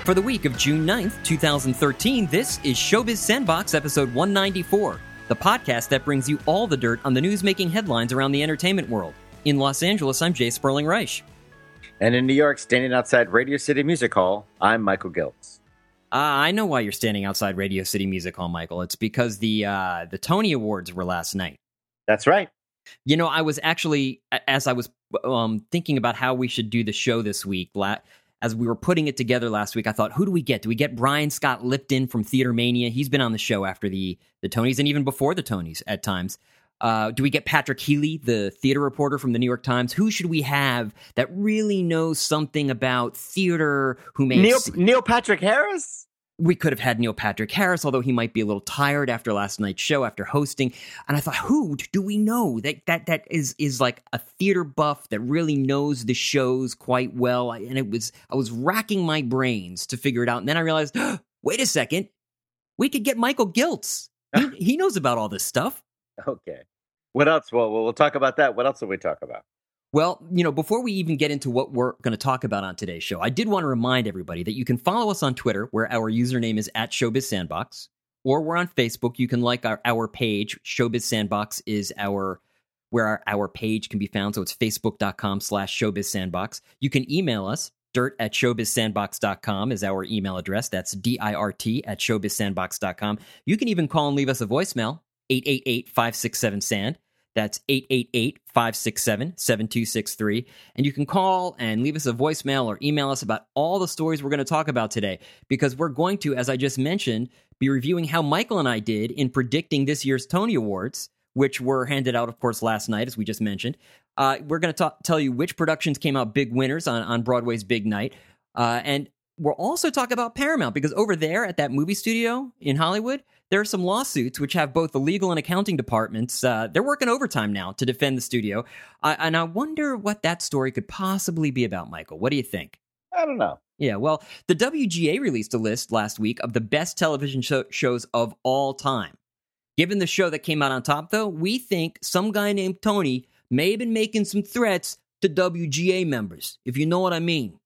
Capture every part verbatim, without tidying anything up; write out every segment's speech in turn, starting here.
For the week of June ninth, twenty thirteen, this is Showbiz Sandbox episode one ninety-four, the podcast that brings you all the dirt on the news-making headlines around the entertainment world. In Los Angeles, I'm Jay Sperling Reich. And in New York, standing outside Radio City Music Hall, I'm Michael Giltz. Uh, I know why you're standing outside Radio City Music Hall, Michael. It's because the uh, the Tony Awards were last night. That's right. You know, I was actually, as I was um, thinking about how we should do the show this week, la- as we were putting it together last week, I thought, who do we get? Do we get Brian Scott Lipton from Theater Mania? He's been on the show after the, the Tonys and even before the Tonys at times. Uh, do we get Patrick Healy, the theater reporter from the New York Times? Who should we have that really knows something about theater? Who makes Neil, Neil Patrick Harris? We could have had Neil Patrick Harris, although he might be a little tired after last night's show, after hosting. And I thought, who do we know that that that is is like a theater buff that really knows the shows quite well? And it was I was racking my brains to figure it out, and then I realized, oh, wait a second, we could get Michael Giltz. He, he knows about all this stuff. Okay. What else? Well, we'll talk about that. What else will we talk about? Well, you know, before we even get into what we're going to talk about on today's show, I did want to remind everybody that you can follow us on Twitter, where our username is at Showbiz Sandbox, or we're on Facebook. You can like our, our page. Showbiz Sandbox is our where our, our page can be found. So it's facebook.com slash Showbiz Sandbox. You can email us. Dirt at showbiz sandbox dot com is our email address. That's D I R T at showbiz sandbox dot com. You can even call and leave us a voicemail, eight eight eight, five six seven, S A N D. That's eight eight eight, five six seven, seven two six three. And you can call and leave us a voicemail or email us about all the stories we're going to talk about today, because we're going to, as I just mentioned, be reviewing how Michael and I did in predicting this year's Tony Awards, which were handed out, of course, last night, as we just mentioned. Uh, we're going to tell you which productions came out big winners on, on Broadway's big night. Uh, and we'll also talk about Paramount, because over there at that movie studio in Hollywood, there are some lawsuits which have both the legal and accounting departments. Uh, they're working overtime now to defend the studio. Uh, and I wonder what that story could possibly be about, Michael. What do you think? I don't know. Yeah, well, the W G A released a list last week of the best television show- shows of all time. Given the show that came out on top, though, we think some guy named Tony may have been making some threats to W G A members, if you know what I mean.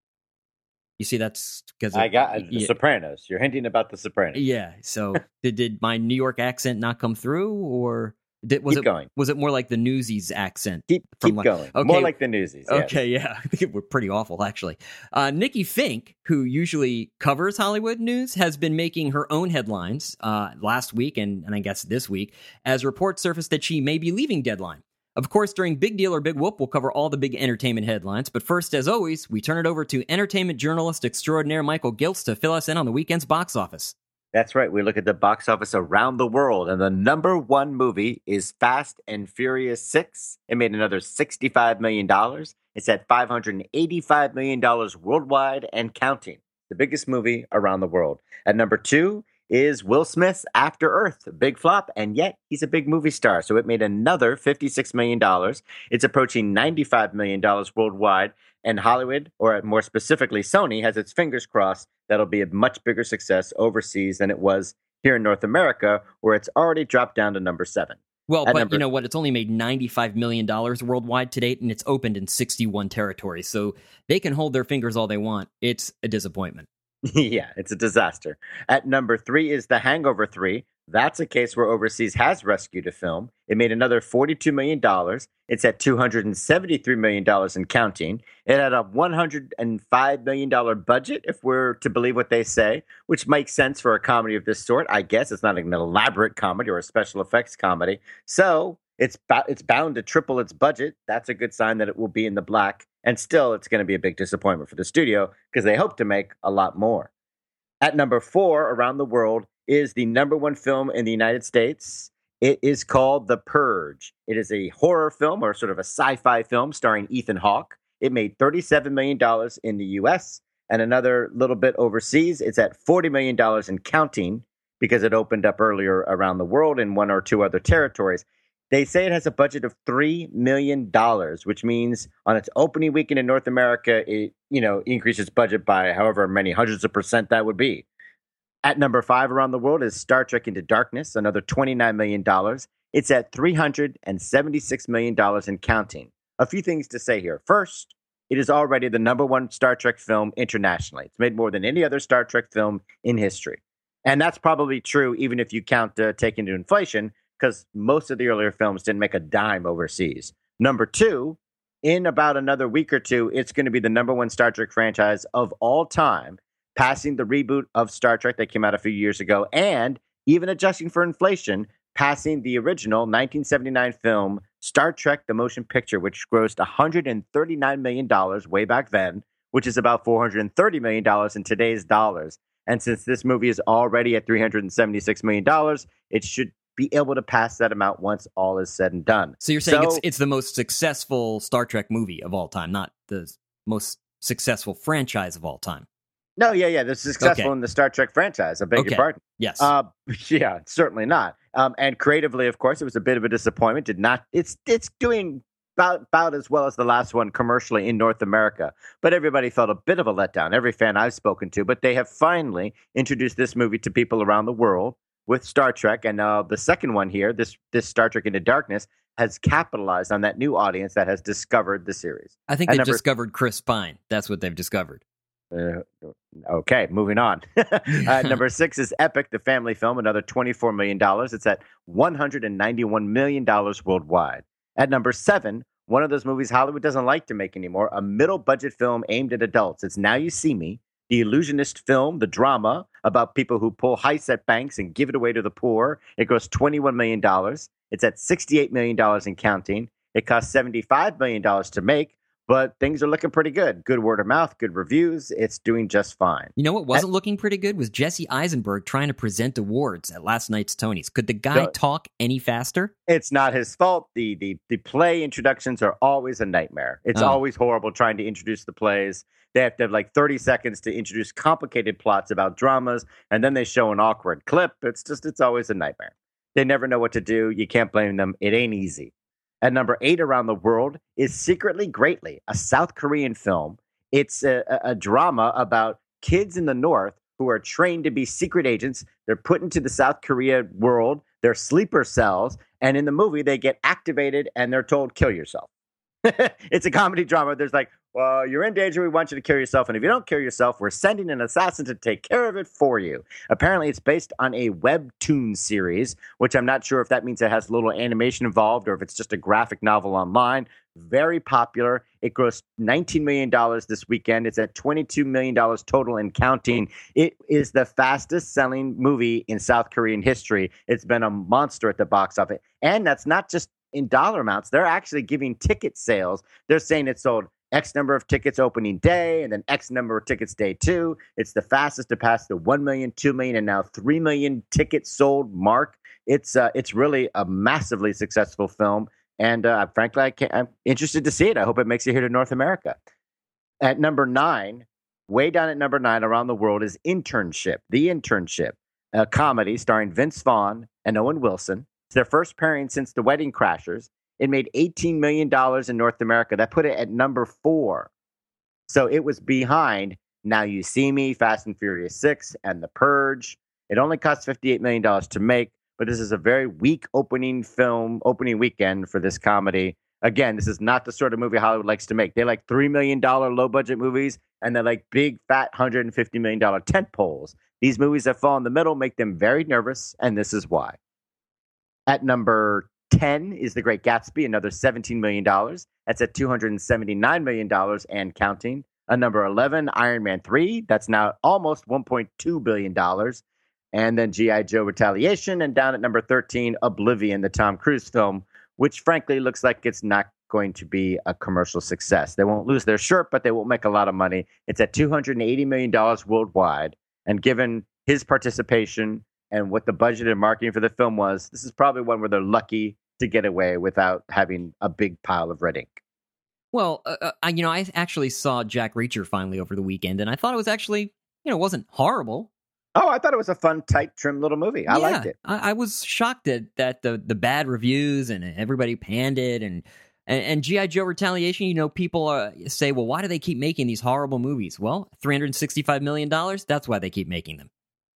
You see, that's because I got The yeah. Sopranos. You're hinting about The Sopranos. Yeah. So did, did my New York accent not come through, or did, was keep it going. was it more like the Newsies accent? Keep, from keep like, going. Okay. More like the Newsies. Yes. Okay. Yeah. I think we're pretty awful, actually. Uh, Nikki Fink, who usually covers Hollywood news, has been making her own headlines uh, last week and, and I guess this week, as reports surfaced that she may be leaving Deadline. Of course, during Big Deal or Big Whoop, we'll cover all the big entertainment headlines. But first, as always, we turn it over to entertainment journalist extraordinaire Michael Giltz to fill us in on the weekend's box office. That's right. We look at the box office around the world, and the number one movie is Fast and Furious six. It made another sixty-five million dollars. It's at five hundred eighty-five million dollars worldwide and counting. The biggest movie around the world. At number two is Will Smith's After Earth, a big flop, and yet he's a big movie star, so it made another fifty-six million dollars. It's approaching ninety-five million dollars worldwide, and Hollywood, or more specifically Sony, has its fingers crossed that'll be a much bigger success overseas than it was here in North America, where it's already dropped down to number seven. Well, At but number- you know what? It's only made ninety-five million dollars worldwide to date, and it's opened in sixty-one territories, so they can hold their fingers all they want. It's a disappointment. Yeah, it's a disaster. At number three is The Hangover three. That's a case where overseas has rescued a film. It made another forty-two million dollars. It's at two hundred seventy-three million dollars and counting. It had a one hundred five million dollars budget, if we're to believe what they say, which makes sense for a comedy of this sort. I guess it's not an elaborate comedy or a special effects comedy. So it's, bo- it's bound to triple its budget. That's a good sign that it will be in the black. And still, it's going to be a big disappointment for the studio because they hope to make a lot more. At number four around the world is the number one film in the United States. It is called The Purge. It is a horror film, or sort of a sci-fi film starring Ethan Hawke. It made thirty-seven million dollars in the U S and another little bit overseas. It's at forty million dollars and counting because it opened up earlier around the world in one or two other territories. They say it has a budget of three million dollars, which means on its opening weekend in North America, it, you know, increases its budget by however many hundreds of percent that would be. At number five around the world is Star Trek Into Darkness, another twenty-nine million dollars. It's at three hundred seventy-six million dollars and counting. A few things to say here. First, it is already the number one Star Trek film internationally. It's made more than any other Star Trek film in history. And that's probably true even if you count uh, taking into inflation, because most of the earlier films didn't make a dime overseas. Number two, in about another week or two, it's going to be the number one Star Trek franchise of all time, passing the reboot of Star Trek that came out a few years ago, and even adjusting for inflation, passing the original nineteen seventy-nine film Star Trek The Motion Picture, which grossed one hundred thirty-nine million dollars way back then, which is about four hundred thirty million dollars in today's dollars. And since this movie is already at three hundred seventy-six million dollars, it should be able to pass that amount once all is said and done. So you're saying so, it's it's the most successful Star Trek movie of all time, not the most successful franchise of all time. No, yeah, yeah. They're successful Okay. in the Star Trek franchise. I beg Okay. your pardon. Yes. Uh, yeah, certainly not. Um, and creatively, of course, it was a bit of a disappointment. Did not. It's it's doing about about as well as the last one commercially in North America. But everybody felt a bit of a letdown. Every fan I've spoken to. But they have finally introduced this movie to people around the world with Star Trek, and uh, the second one here, this this Star Trek Into Darkness, has capitalized on that new audience that has discovered the series. I think and they've number- discovered Chris Pine. That's what they've discovered. Uh, okay, moving on. uh, number six is Epic, the family film, another twenty-four million dollars. It's at one hundred ninety-one million dollars worldwide. At number seven, one of those movies Hollywood doesn't like to make anymore, a middle-budget film aimed at adults. It's Now You See Me, the illusionist film, the drama about people who pull heists at banks and give it away to the poor. It grossed twenty-one million dollars. It's at sixty-eight million dollars and counting. It cost seventy-five million dollars to make. But things are looking pretty good. Good word of mouth, good reviews. It's doing just fine. You know what wasn't looking pretty good was Jesse Eisenberg trying to present awards at last night's Tonys. Could the guy No. talk any faster? It's not his fault. The the the play introductions are always a nightmare. It's Oh. always horrible trying to introduce the plays. They have to have like thirty seconds to introduce complicated plots about dramas, and then they show an awkward clip. It's just, it's always a nightmare. They never know what to do. You can't blame them. It ain't easy. At number eight around the world is Secretly Greatly, a South Korean film. It's a, a, a drama about kids in the North who are trained to be secret agents. They're put into the South Korea world. They're sleeper cells. And in the movie, they get activated and they're told, kill yourself. It's a comedy drama. There's like, well, you're in danger. We want you to kill yourself. And if you don't kill yourself, we're sending an assassin to take care of it for you. Apparently, it's based on a webtoon series, which I'm not sure if that means it has a little animation involved or if it's just a graphic novel online. Very popular. It grossed nineteen million dollars this weekend. It's at twenty-two million dollars total and counting. It is the fastest selling movie in South Korean history. It's been a monster at the box office. And that's not just in dollar amounts. They're actually giving ticket sales. They're saying it sold X number of tickets opening day and then X number of tickets day two. It's the fastest to pass the one million, two million, and now three million tickets sold mark. It's uh, it's really a massively successful film. And uh, frankly, I can't, I'm interested to see it. I hope it makes it here to North America. At number nine, way down at number nine around the world is Internship, The Internship, a comedy starring Vince Vaughn and Owen Wilson. It's their first pairing since The Wedding Crashers. It made eighteen million dollars in North America. That put it at number four. So it was behind Now You See Me, Fast and Furious six, and The Purge. It only cost fifty-eight million dollars to make, but this is a very weak opening film, opening weekend for this comedy. Again, this is not the sort of movie Hollywood likes to make. They like three million dollars low-budget movies, and they like big, fat, one hundred fifty million dollars tent poles. These movies that fall in the middle make them very nervous, and this is why. At number ten is The Great Gatsby, another seventeen million dollars. That's at two hundred seventy-nine million dollars and counting. At number eleven, Iron Man three. That's now almost one point two billion dollars. And then G I. Joe Retaliation. And down at number thirteen, Oblivion, the Tom Cruise film, which frankly looks like it's not going to be a commercial success. They won't lose their shirt, but they won't make a lot of money. It's at two hundred eighty million dollars worldwide. And given his participation and what the budget and marketing for the film was, this is probably one where they're lucky to get away without having a big pile of red ink. Well, uh, uh, I, you know, I actually saw Jack Reacher finally over the weekend, and I thought it was actually, you know, it wasn't horrible. Oh, I thought it was a fun, tight, trim little movie. I yeah, liked it. I, I was shocked at that the the bad reviews and everybody panned it, and and, and G I. Joe Retaliation. You know, people uh, say, well, why do they keep making these horrible movies? Well, three hundred sixty-five million dollars. That's why they keep making them.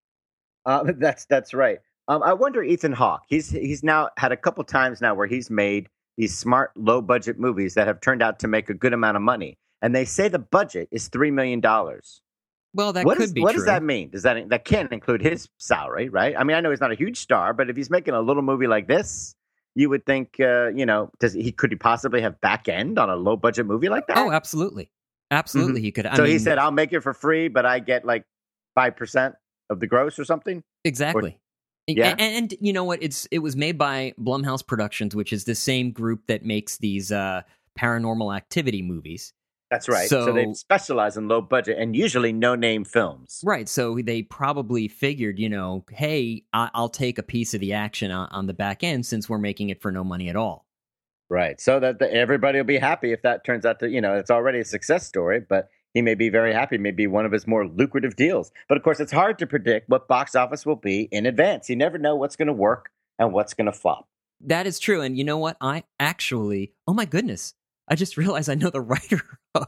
Uh, that's that's right. Um, I wonder, Ethan Hawke. He's he's now had a couple times now where he's made these smart, low budget movies that have turned out to make a good amount of money. and they say the budget is three million dollars. Well, that what could is, be what true. does that mean? Does that that can't include his salary, right? I mean, I know he's not a huge star, but if he's making a little movie like this, you would think, uh, you know, does he could he possibly have back end on a low budget movie like that? Oh, absolutely, absolutely, Mhm. he could. I So mean, he said, "I'll make it for free, but I get like five percent of the gross or something." exactly. Yeah. And, and you know what? It's it was made by Blumhouse Productions, which is the same group that makes these uh, Paranormal Activity movies. That's right. So, So they specialize in low budget and usually no name films. right. So they probably figured, you know, hey, I- I'll take a piece of the action on, on the back end since we're making it for no money at all. Right. So that the, everybody will be happy if that turns out to, you know, it's already a success story, but he may be very happy, maybe one of his more lucrative deals. But of course, it's hard to predict what box office will be in advance. You never know what's going to work and what's going to flop. That is true. And you know what? I actually, oh my goodness, I just realized I know the writer of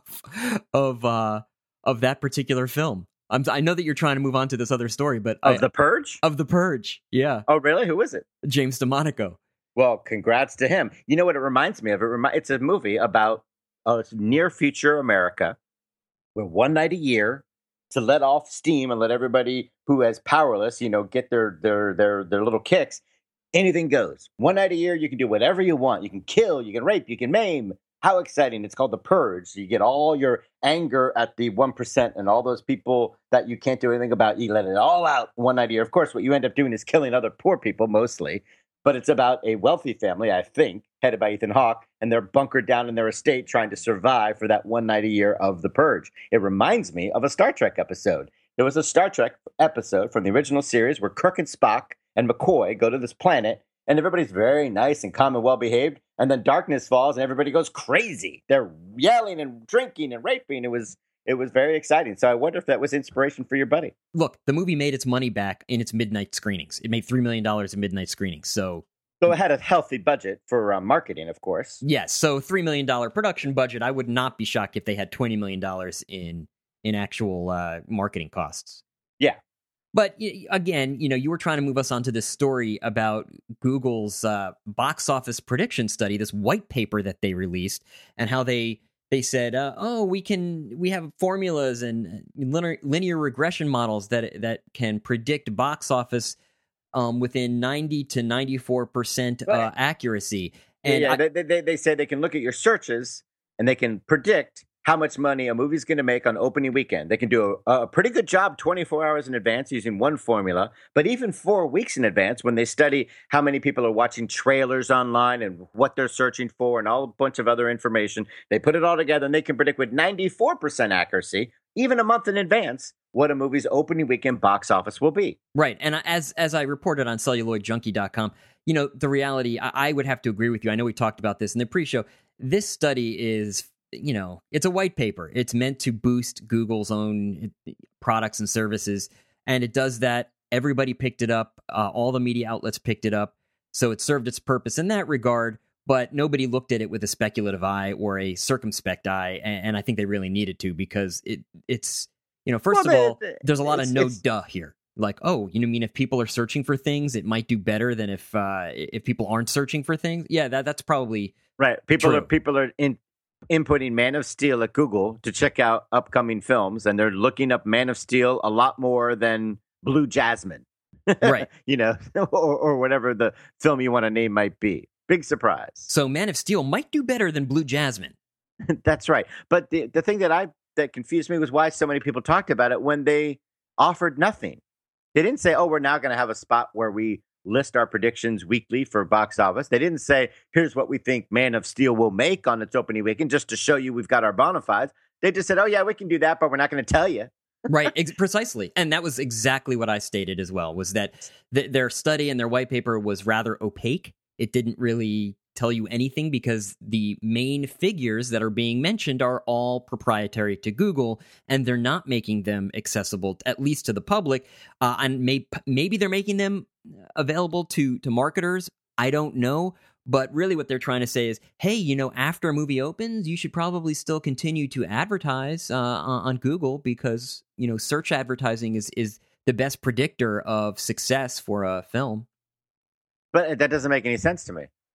of uh, of that particular film. I'm, I know that you're trying to move on to this other story, but Of I, The Purge? of The Purge, yeah, Oh, really? Who is it? James DeMonaco. Well, congrats to him. You know what it reminds me of? It remi- it's a movie about a near future America where one night a year to let off steam and let everybody who is powerless, you know, get their their their their little kicks. Anything goes. One night a year, you can do whatever you want. You can kill, you can rape, you can maim. How exciting. It's called The Purge. So you get all your anger at the one percent and all those people that you can't do anything about. You let it all out one night a year. Of course, what you end up doing is killing other poor people mostly. But it's about a wealthy family, I think, headed by Ethan Hawke, and they're bunkered down in their estate trying to survive for that one night a year of The Purge. It reminds me of a Star Trek episode. There was a Star Trek episode from the original series where Kirk and Spock and McCoy go to this planet, and everybody's very nice and calm and well-behaved, and then darkness falls and everybody goes crazy. They're yelling and drinking and raping. It was it was very exciting. So I wonder if that was inspiration for your buddy. Look, the movie made its money back in its midnight screenings. It made three million dollars in midnight screenings. So, So it had a healthy budget for uh, marketing, of course. yes, so three million dollars production budget. I would not be shocked if they had twenty million dollars in, in actual uh, marketing costs. Yeah. But y- again, you know, you were trying to move us onto this story about Google's uh, box office prediction study, this white paper that they released, and how they they said, uh, "Oh, we can we have formulas and linear, linear regression models that that can predict box office um, within ninety to ninety-four percent uh, Right. accuracy." And yeah, I- they, they they say they can look at your searches and they can predict how much money a movie's going to make on opening weekend. They can do a, a pretty good job twenty-four hours in advance using one formula, but even four weeks in advance when they study how many people are watching trailers online and what they're searching for and all a bunch of other information, they put it all together and they can predict with ninety-four percent accuracy, even a month in advance, what a movie's opening weekend box office will be. Right. And as as I reported on celluloid junkie dot com, you know, the reality, I, I would have to agree with you. I know we talked about this in the pre-show. This study is, you know, it's a white paper. It's meant to boost Google's own products and services. And it does that. Everybody picked it up. Uh, all the media outlets picked it up. So it served its purpose in that regard. But nobody looked at it with a speculative eye or a circumspect eye. And, and I think they really needed to, because it it's, you know, first Well, of they- all, they- there's a lot of it's- no it's- duh here. Like, oh, you know, I mean, if people are searching for things, it might do better than if uh, if people aren't searching for things. Yeah, that that's probably Right. People True. are people are in inputting Man of Steel at Google to check out upcoming films, and they're looking up Man of Steel a lot more than Blue Jasmine. Right. You know, or, or whatever the film you want to name might be. Big surprise. so. Man of Steel might do better than Blue Jasmine. That's right. But the the thing that I that confused me was why so many people talked about it when they offered nothing. They didn't say, "Oh, we're now going to have a spot where we list our predictions weekly for box office." They didn't say, "Here's what we think Man of Steel will make on its opening weekend," just to show you we've got our bona fides. They just said, "Oh yeah, we can do that, but we're not going to tell you." Right, ex- precisely. And that was exactly what I stated as well, was that th- their study and their white paper was rather opaque. It didn't really tell you anything because the main figures that are being mentioned are all proprietary to Google, and they're not making them accessible, at least to the public. Uh, and may- maybe they're making them available to, to marketers. I don't know. But really what they're trying to say is, hey, you know, after a movie opens, you should probably still continue to advertise uh, on Google, because, you know, search advertising is, is the best predictor of success for a film. But that doesn't make any sense to me.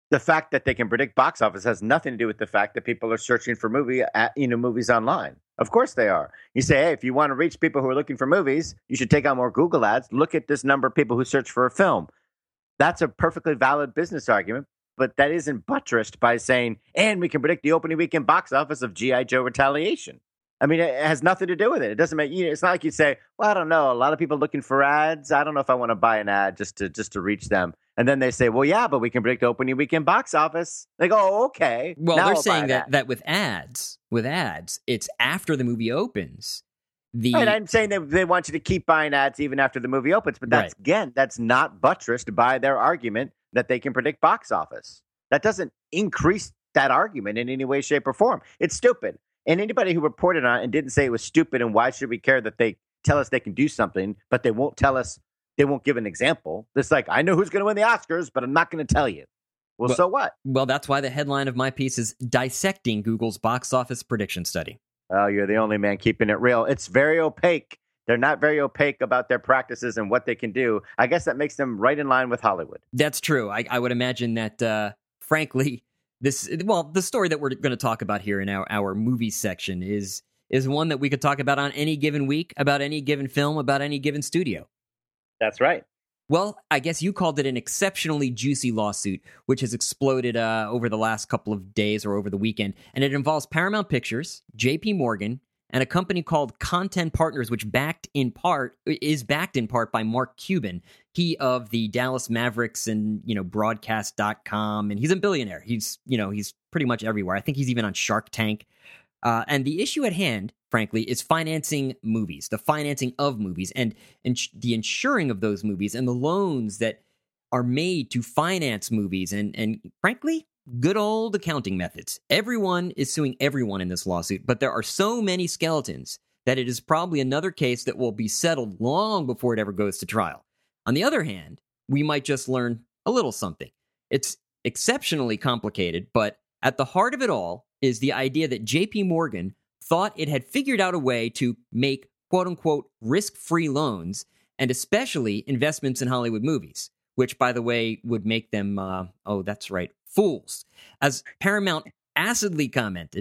The fact that they can predict box office has nothing to do with the fact that people are searching for movie, at, you know, movies online. Of course they are. You say, hey, if you want to reach people who are looking for movies, you should take on more Google ads. Look at this number of people who search for a film. That's a perfectly valid business argument, but that isn't buttressed by saying, and we can predict the opening weekend box office of G I. Joe Retaliation. I mean, it has nothing to do with it. It doesn't make you know, it's not like you say, well, I don't know. A lot of people looking for ads. I don't know if I want to buy an ad just to just to reach them. And then they say, well, yeah, but we can predict opening weekend box office. They go, oh, okay. Well, now they're I'll saying buy that, that that with ads, with ads, it's after the movie opens. The Right, I'm saying they, they want you to keep buying ads even after the movie opens. But that's, Right. again, that's not buttressed by their argument that they can predict box office. That doesn't increase that argument in any way, shape, or form. It's stupid. And anybody who reported on it and didn't say it was stupid and why should we care that they tell us they can do something, but they won't tell us, they won't give an example. It's like, I know who's going to win the Oscars, but I'm not going to tell you. Well, Well- so what? well, that's why the headline of my piece is dissecting Google's box office prediction study. Oh, you're the only man keeping it real. It's very opaque. They're not very opaque about their practices and what they can do. I guess that makes them right in line with Hollywood. That's true. I, I would imagine that, uh, frankly, this well, the story that we're going to talk about here in our, our movie section is is one that we could talk about on any given week, about any given film, about any given studio. That's right. Well, I guess you called it an exceptionally juicy lawsuit, which has exploded uh, over the last couple of days or over the weekend, and it involves Paramount Pictures, J P Morgan, and a company called Content Partners, which backed in part is backed in part by Mark Cuban, he of the Dallas Mavericks and you know broadcast dot com, and he's a billionaire. He's you know he's pretty much everywhere. I think he's even on Shark Tank. Uh, and the issue at hand, frankly, is financing movies, the financing of movies, and, and the insuring of those movies, and the loans that are made to finance movies, and, and frankly, good old accounting methods. Everyone is suing everyone in this lawsuit, but there are so many skeletons that it is probably another case that will be settled long before it ever goes to trial. On the other hand, we might just learn a little something. It's exceptionally complicated, but at the heart of it all is the idea that J P Morgan thought it had figured out a way to make quote-unquote risk-free loans, and especially investments in Hollywood movies, which, by the way, would make them, uh, oh, that's right, fools. As Paramount acidly commented,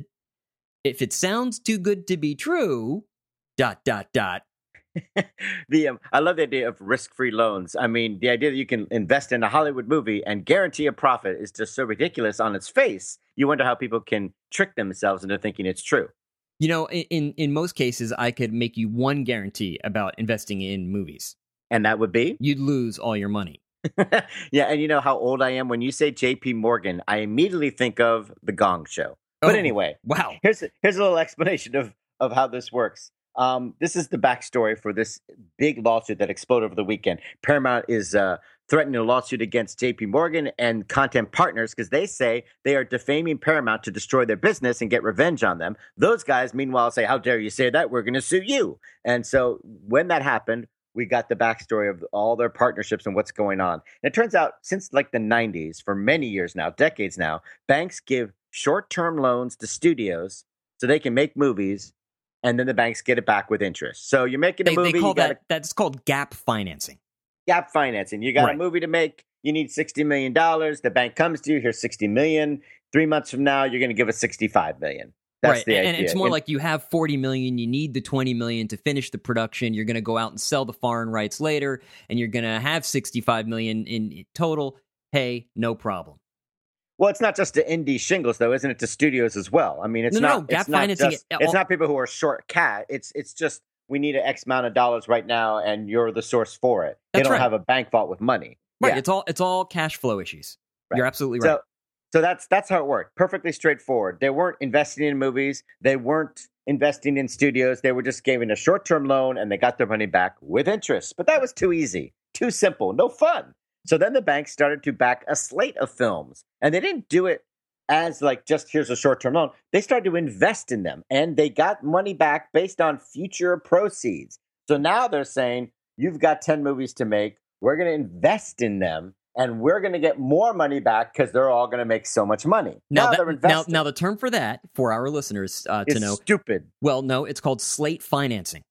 if it sounds too good to be true, dot, dot, dot. the um, I love the idea of risk-free loans. I mean, the idea that you can invest in a Hollywood movie and guarantee a profit is just so ridiculous on its face. You wonder how people can trick themselves into thinking it's true. You know, in in most cases, I could make you one guarantee about investing in movies. And that would be? You'd lose all your money. Yeah, and you know how old I am? When you say J P Morgan, I immediately think of The Gong Show. But Oh, anyway, Wow. here's a, here's a little explanation of, of how this works. Um, this is the backstory for this big lawsuit that exploded over the weekend. Paramount is uh, threatening a lawsuit against J P Morgan and Content Partners because they say they are defaming Paramount to destroy their business and get revenge on them. Those guys, meanwhile, say, how dare you say that? We're going to sue you. And so when that happened, we got the backstory of all their partnerships and what's going on. And it turns out since like the nineties, for many years now, decades now, banks give short-term loans to studios so they can make movies, and then the banks get it back with interest. So you're making a They, movie, they call you got that, that's called gap financing. gap financing. You got Right. a movie to make, you need sixty million dollars. The bank comes to you, here's sixty million dollars. Three months from now, you're going to give us sixty-five million dollars. That's right. the and, idea. and it's more And- like you have forty million, you need the twenty million to finish the production. You're going to go out and sell the foreign rights later, and you're going to have sixty-five million in total. Hey, no problem. Well, it's not just to indie shingles, though, isn't it? To studios as well. I mean, it's No, no, not. no, gap it's not financing, just- it- it's not people who are short cat. It's it's just we need an X amount of dollars right now, and you're the source for it. They That's don't right. have a bank vault with money. Right. Yeah. It's all it's all cash flow issues. Right. You're absolutely right. So, so that's that's how it worked. Perfectly straightforward. They weren't investing in movies. They weren't investing in studios. They were just giving a short-term loan, and they got their money back with interest. But that was too easy, too simple, no fun. So then the bank started to back a slate of films, and they didn't do it as like just here's a short-term loan. They started to invest in them, and they got money back based on future proceeds. So now they're saying, you've got ten movies to make. We're going to invest in them, and we're going to get more money back because they're all going to make so much money. now, Now, that- they're now, investing. now the term for that for our listeners uh, to It's know, stupid. well, no, it's called slate financing.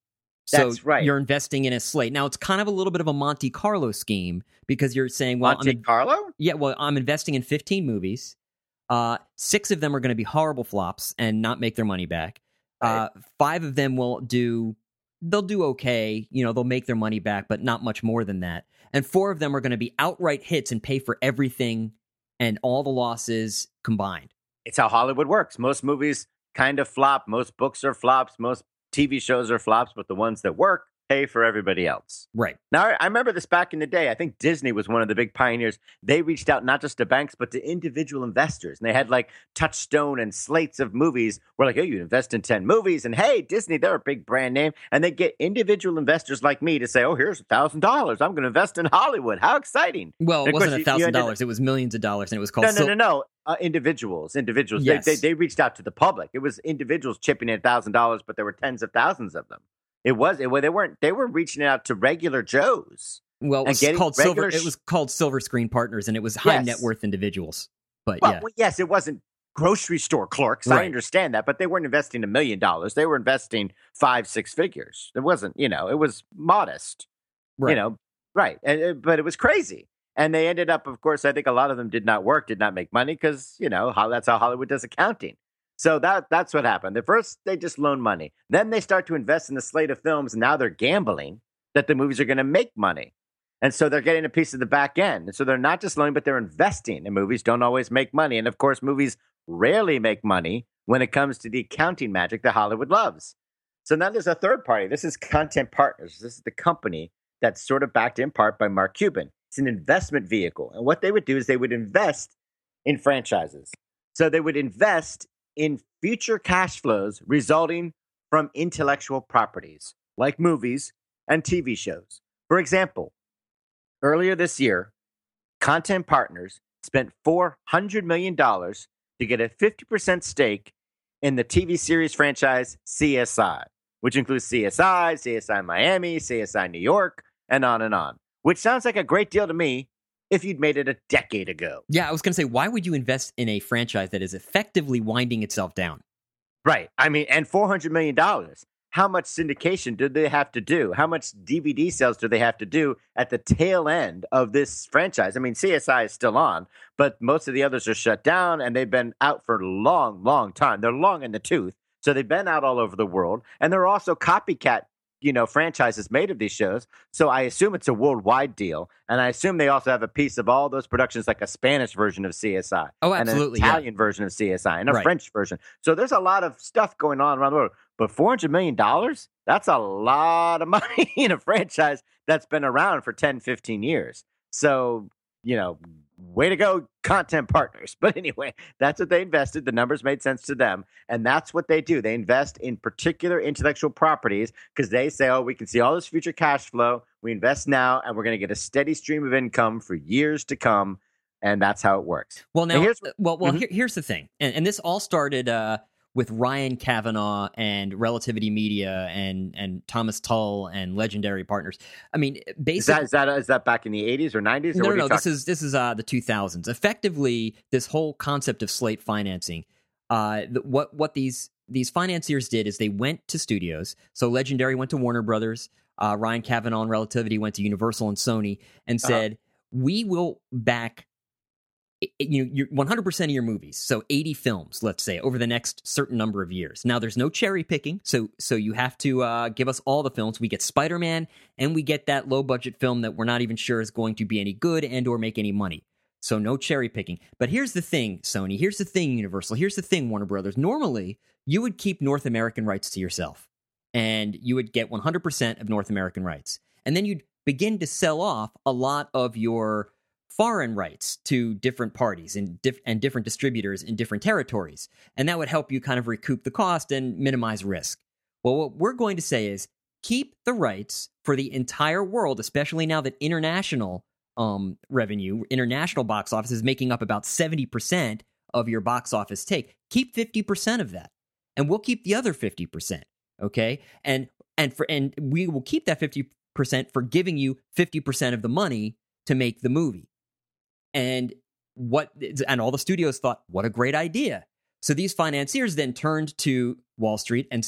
So That's right. you're investing in a slate. Now, it's kind of a little bit of a Monte Carlo scheme because you're saying, well, Monte I'm in, Carlo? yeah, well, I'm investing in fifteen movies. Uh, six of them are going to be horrible flops and not make their money back. Right. Uh, five of them will do, they'll do okay. You know, they'll make their money back, but not much more than that. And four of them are going to be outright hits and pay for everything and all the losses combined. It's how Hollywood works. Most movies kind of flop. Most books are flops. Most T V shows are flops, but the ones that work pay for everybody else. Right. Now, I remember this back in the day. I think Disney was one of the big pioneers. They reached out not just to banks, but to individual investors. And they had like Touchstone and slates of movies where like, oh, you invest in ten movies. And hey, Disney, they're a big brand name. And they get individual investors like me to say, oh, here's one thousand dollars. I'm going to invest in Hollywood. How exciting. Well, it And of wasn't course, a you- you thousand ended- dollars. It was millions of dollars, and it was called No, no, Sil- no, no. Uh, individuals, individuals. Yes. They, they they reached out to the public. It was individuals chipping in a thousand dollars, but there were tens of thousands of them. It was it. Well, they weren't. They were reaching out to regular Joes. Well, it and was getting called Silver. regular sh- It was called Silver Screen Partners, and it was high Yes. net worth individuals. But Well, yeah, well, yes, it wasn't grocery store clerks. Right. I understand that, but they weren't investing a million dollars. They were investing five, six figures. It wasn't. You know, it was modest. right. You know, right? And, uh, but it was crazy. And they ended up, of course, I think a lot of them did not work, did not make money because, you know, how that's how Hollywood does accounting. So that that's what happened. At first, they just loan money. Then they start to invest in the slate of films. And now they're gambling that the movies are going to make money. And so they're getting a piece of the back end. And so they're not just loaning, but they're investing. And movies don't always make money. And of course, movies rarely make money when it comes to the accounting magic that Hollywood loves. So now there's a third party. This is Content Partners. This is the company that's sort of backed in part by Mark Cuban. It's an investment vehicle. And what they would do is they would invest in franchises. So they would invest in future cash flows resulting from intellectual properties like movies and T V shows. For example, earlier this year, Content Partners spent four hundred million dollars to get a fifty percent stake in the T V series franchise C S I, which includes C S I, C S I Miami, C S I New York, and on and on. Which sounds like a great deal to me if you'd made it a decade ago. Yeah, I was going to say, why would you invest in a franchise that is effectively winding itself down? Right. I mean, and four hundred million dollars. How much syndication do they have to do? How much D V D sales do they have to do at the tail end of this franchise? I mean, C S I is still on, but most of the others are shut down and they've been out for a long, long time. They're long in the tooth. So they've been out all over the world. And there are also copycat you know, franchises made of these shows. So I assume it's a worldwide deal. And I assume they also have a piece of all those productions, like a Spanish version of C S I. Oh, absolutely, And yeah. an Italian version of C S I and a Right. French version. So there's a lot of stuff going on around the world. But four hundred million dollars, that's a lot of money in a franchise that's been around for ten, fifteen years. So, you know, way to go, Content Partners. But anyway, that's what they invested. The numbers made sense to them. And that's what they do. They invest in particular intellectual properties because they say, oh, we can see all this future cash flow. We invest now and we're going to get a steady stream of income for years to come. And that's how it works. Well, now, And here's- well, well, Mhm. here, here's the thing, and, and this all started uh, with Ryan Kavanaugh and Relativity Media and and Thomas Tull and Legendary Partners. I mean, Is that, basically, is that is that back in the eighties or nineties? Or no, what no, are no. you This talking- is this is uh, the two thousands. Effectively, this whole concept of slate financing. Uh, the, what what these these financiers did is they went to studios. So Legendary went to Warner Brothers. Uh, Ryan Kavanaugh and Relativity went to Universal and Sony and Uh-huh. said, "We will back." You know, your one hundred percent of your movies, so eighty films, let's say, over the next certain number of years. Now, there's no cherry picking, so so you have to uh, give us all the films. We get Spider-Man, and we get that low-budget film that we're not even sure is going to be any good and or make any money. So no cherry picking. But here's the thing, Sony. Here's the thing, Universal. Here's the thing, Warner Brothers. Normally, you would keep North American rights to yourself, and you would get one hundred percent of North American rights, and then you'd begin to sell off a lot of your foreign rights to different parties and, diff- and different distributors in different territories. And that would help you kind of recoup the cost and minimize risk. Well, what we're going to say is keep the rights for the entire world, especially now that international um, revenue, international box office is making up about seventy percent of your box office take. Keep fifty percent of that, and we'll keep the other fifty percent, okay? And and for and we will keep that fifty percent for giving you fifty percent of the money to make the movie. And what and all the studios thought, what a great idea. So these financiers then turned to Wall Street and said,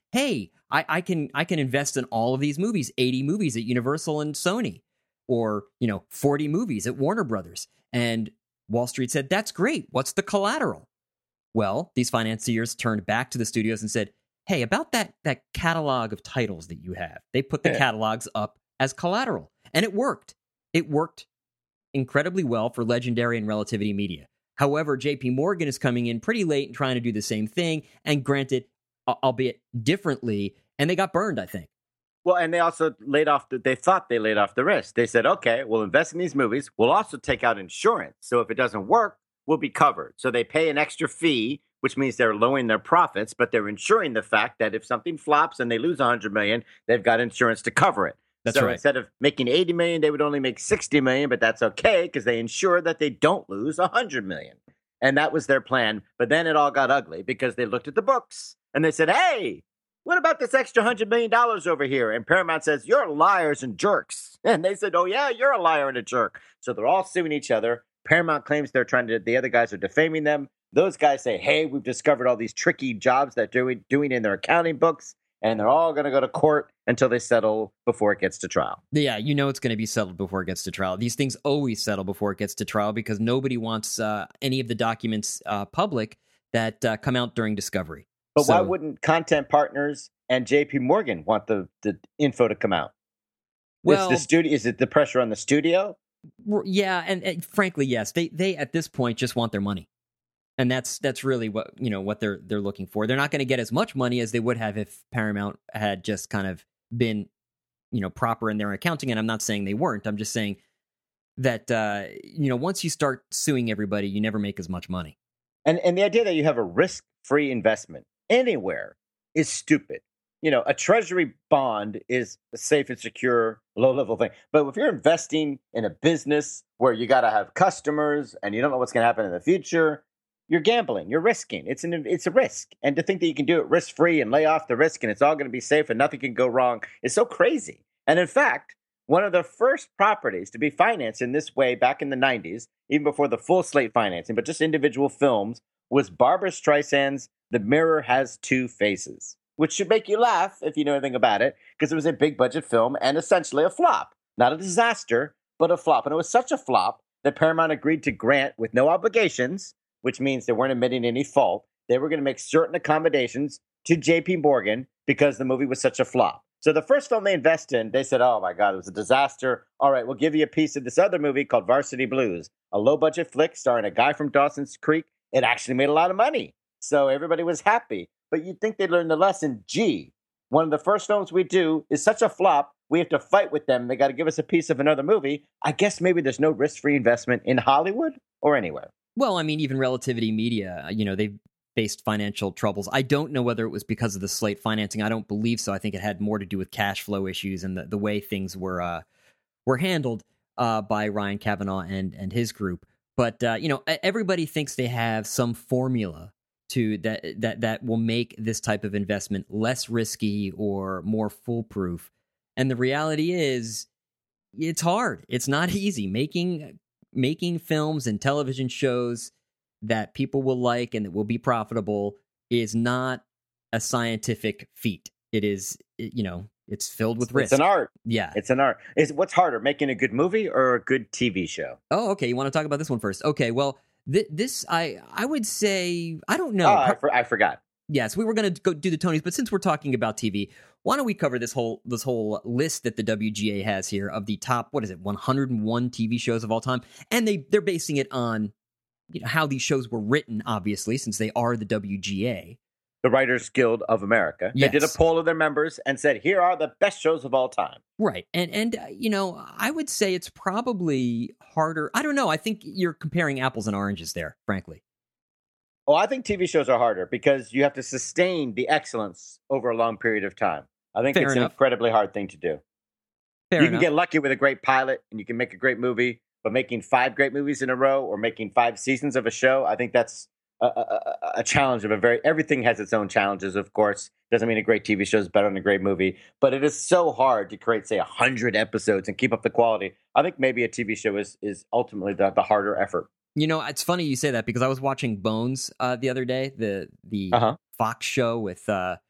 hey, I, I can I can invest in all of these movies, eighty movies at Universal and Sony, or, you know, forty movies at Warner Brothers. And Wall Street said, that's great. What's the collateral? Well, these financiers turned back to the studios and said, hey, about that that catalog of titles that you have, they put the Yeah. catalogs up as collateral. And it worked. It worked incredibly well for Legendary and Relativity Media. However, J P Morgan is coming in pretty late and trying to do the same thing. And granted, albeit differently, and they got burned, I think. Well, and they also laid off, the, they thought they laid off the risk. They said, okay, we'll invest in these movies. We'll also take out insurance. So if it doesn't work, we'll be covered. So they pay an extra fee, which means they're lowering their profits, but they're insuring the fact that if something flops and they lose one hundred million dollars, they've got insurance to cover it. That's so right. Instead of making eighty million dollars, they would only make sixty million dollars, but that's okay because they ensure that they don't lose one hundred million dollars. And that was their plan. But then it all got ugly because they looked at the books and they said, hey, what about this extra one hundred million dollars over here? And Paramount says, you're liars and jerks. And they said, oh, yeah, you're a liar and a jerk. So they're all suing each other. Paramount claims they're trying to, the other guys are defaming them. Those guys say, hey, we've discovered all these tricky jobs that they're doing, doing in their accounting books. And they're all going to go to court until they settle before it gets to trial. Yeah, you know it's going to be settled before it gets to trial. These things always settle before it gets to trial because nobody wants uh, any of the documents uh, public that uh, come out during discovery. But So- why wouldn't Content Partners and J P Morgan want the, the info to come out? Well, It's the studio. Is it the pressure on the studio? yeah, and, and frankly, yes, they they at this point just want their money, and that's that's really what you know what they're they're looking for. They're not going to get as much money as they would have if Paramount had just kind of been, you know, proper in their accounting. And I'm not saying they weren't. I'm just saying that uh, you know once you start suing everybody, you never make as much money. And and the idea that you have a risk-free investment anywhere is stupid. You know, a treasury bond is a safe and secure, low-level thing. But if you're investing in a business where you got to have customers and you don't know what's going to happen in the future, you're gambling. You're risking. It's an it's a risk. And to think that you can do it risk-free and lay off the risk and it's all going to be safe and nothing can go wrong is so crazy. And in fact, one of the first properties to be financed in this way back in the nineties, even before the full slate financing, but just individual films, was Barbra Streisand's The Mirror Has Two Faces, which should make you laugh if you know anything about it, because it was a big budget film and essentially a flop. Not a disaster, but a flop. And it was such a flop that Paramount agreed to grant, with no obligations, which means they weren't admitting any fault, they were going to make certain accommodations to J P Morgan because the movie was such a flop. So the first film they invested in, they said, oh my God, it was a disaster. All right, we'll give you a piece of this other movie called Varsity Blues, a low-budget flick starring a guy from Dawson's Creek. It actually made a lot of money. So everybody was happy. But you'd think they'd learn the lesson. Gee, one of the first films we do is such a flop, we have to fight with them. They got to give us a piece of another movie. I guess maybe there's no risk-free investment in Hollywood or anywhere. Well, I mean, even Relativity Media, you know, they've faced financial troubles. I don't know whether it was because of the slate financing. I don't believe so. I think it had more to do with cash flow issues and the, the way things were uh, were handled uh, by Ryan Kavanaugh and and his group. But uh, you know, everybody thinks they have some formula to that that that will make this type of investment less risky or more foolproof. And the reality is, it's hard. It's not easy making making films and television shows that people will like and that will be profitable is not a scientific feat. It is, you know, it's filled with risk. It's an art. Yeah. It's an art. Is what's harder, making a good movie or a good T V show? Oh, okay. You want to talk about this one first? Okay. Well, th- this I I would say I don't know. Oh, I, for, I forgot. Yes, we were going to go do the Tonys, but since we're talking about T V, why don't we cover this whole this whole list that the W G A has here of the top, what is it, one hundred one T V shows of all time, and they they're basing it on, you know, how these shows were written, obviously, since they are the W G A. The Writers Guild of America. Yes. They did a poll of their members and said, here are the best shows of all time. Right. And, and uh, you know, I would say it's probably harder. I don't know. I think you're comparing apples and oranges there, frankly. Well, I think T V shows are harder because you have to sustain the excellence over a long period of time. I think Fair it's enough. an incredibly hard thing to do. Fair you enough. can get lucky with a great pilot and you can make a great movie, but making five great movies in a row or making five seasons of a show, I think that's a, a, a challenge of a very, everything has its own challenges, of course. Doesn't mean a great T V show is better than a great movie, but it is so hard to create, say, one hundred episodes and keep up the quality. I think maybe a T V show is, is ultimately the, the harder effort. You know, it's funny you say that because I was watching Bones uh, the other day, the the Uh-huh. Fox show with uh,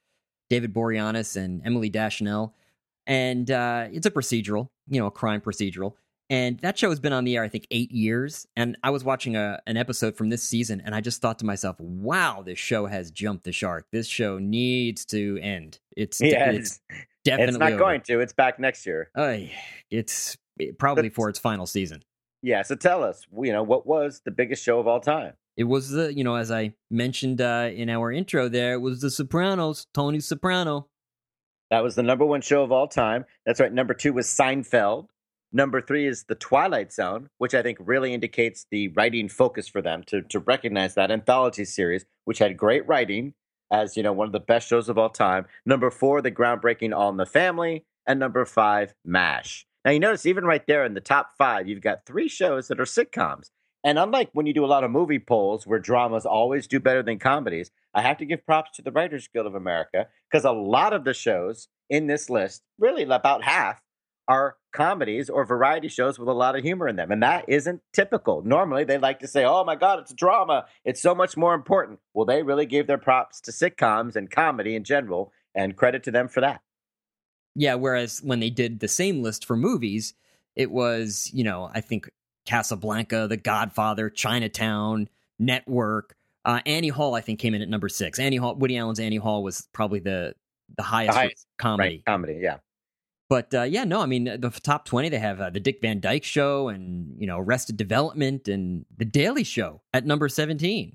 David Boreanaz and Emily Deschanel. And uh, it's a procedural, you know, a crime procedural. And that show has been on the air, I think, eight years. And I was watching a, an episode from this season, and I just thought to myself, wow, this show has jumped the shark. This show needs to end. It's, yeah, it's, it's definitely It's not over. going to. It's back next year. Uh, it's probably But- for its final season. Yeah, so tell us, you know, what was the biggest show of all time? It was the, you know, as I mentioned uh, in our intro there, it was The Sopranos, Tony Soprano. That was the number one show of all time. That's right. Number two was Seinfeld. Number three is The Twilight Zone, which I think really indicates the writing focus for them to, to recognize that anthology series, which had great writing as, you know, one of the best shows of all time. Number four, the groundbreaking All in the Family. And number five, MASH. Now, you notice even right there in the top five, you've got three shows that are sitcoms. And unlike when you do a lot of movie polls where dramas always do better than comedies, I have to give props to the Writers Guild of America because a lot of the shows in this list, really about half, are comedies or variety shows with a lot of humor in them. And that isn't typical. Normally, they like to say, oh, my God, it's a drama. It's so much more important. Well, they really gave their props to sitcoms and comedy in general, and credit to them for that. Yeah, whereas when they did the same list for movies, it was, you know, I think Casablanca, The Godfather, Chinatown, Network. Uh, Annie Hall, I think, came in at number six. Annie Hall, Woody Allen's Annie Hall was probably the the highest, The highest, comedy. Right, comedy, yeah. But uh, yeah, no, I mean, the top twenty, they have uh, the Dick Van Dyke Show and, you know, Arrested Development and The Daily Show at number seventeen.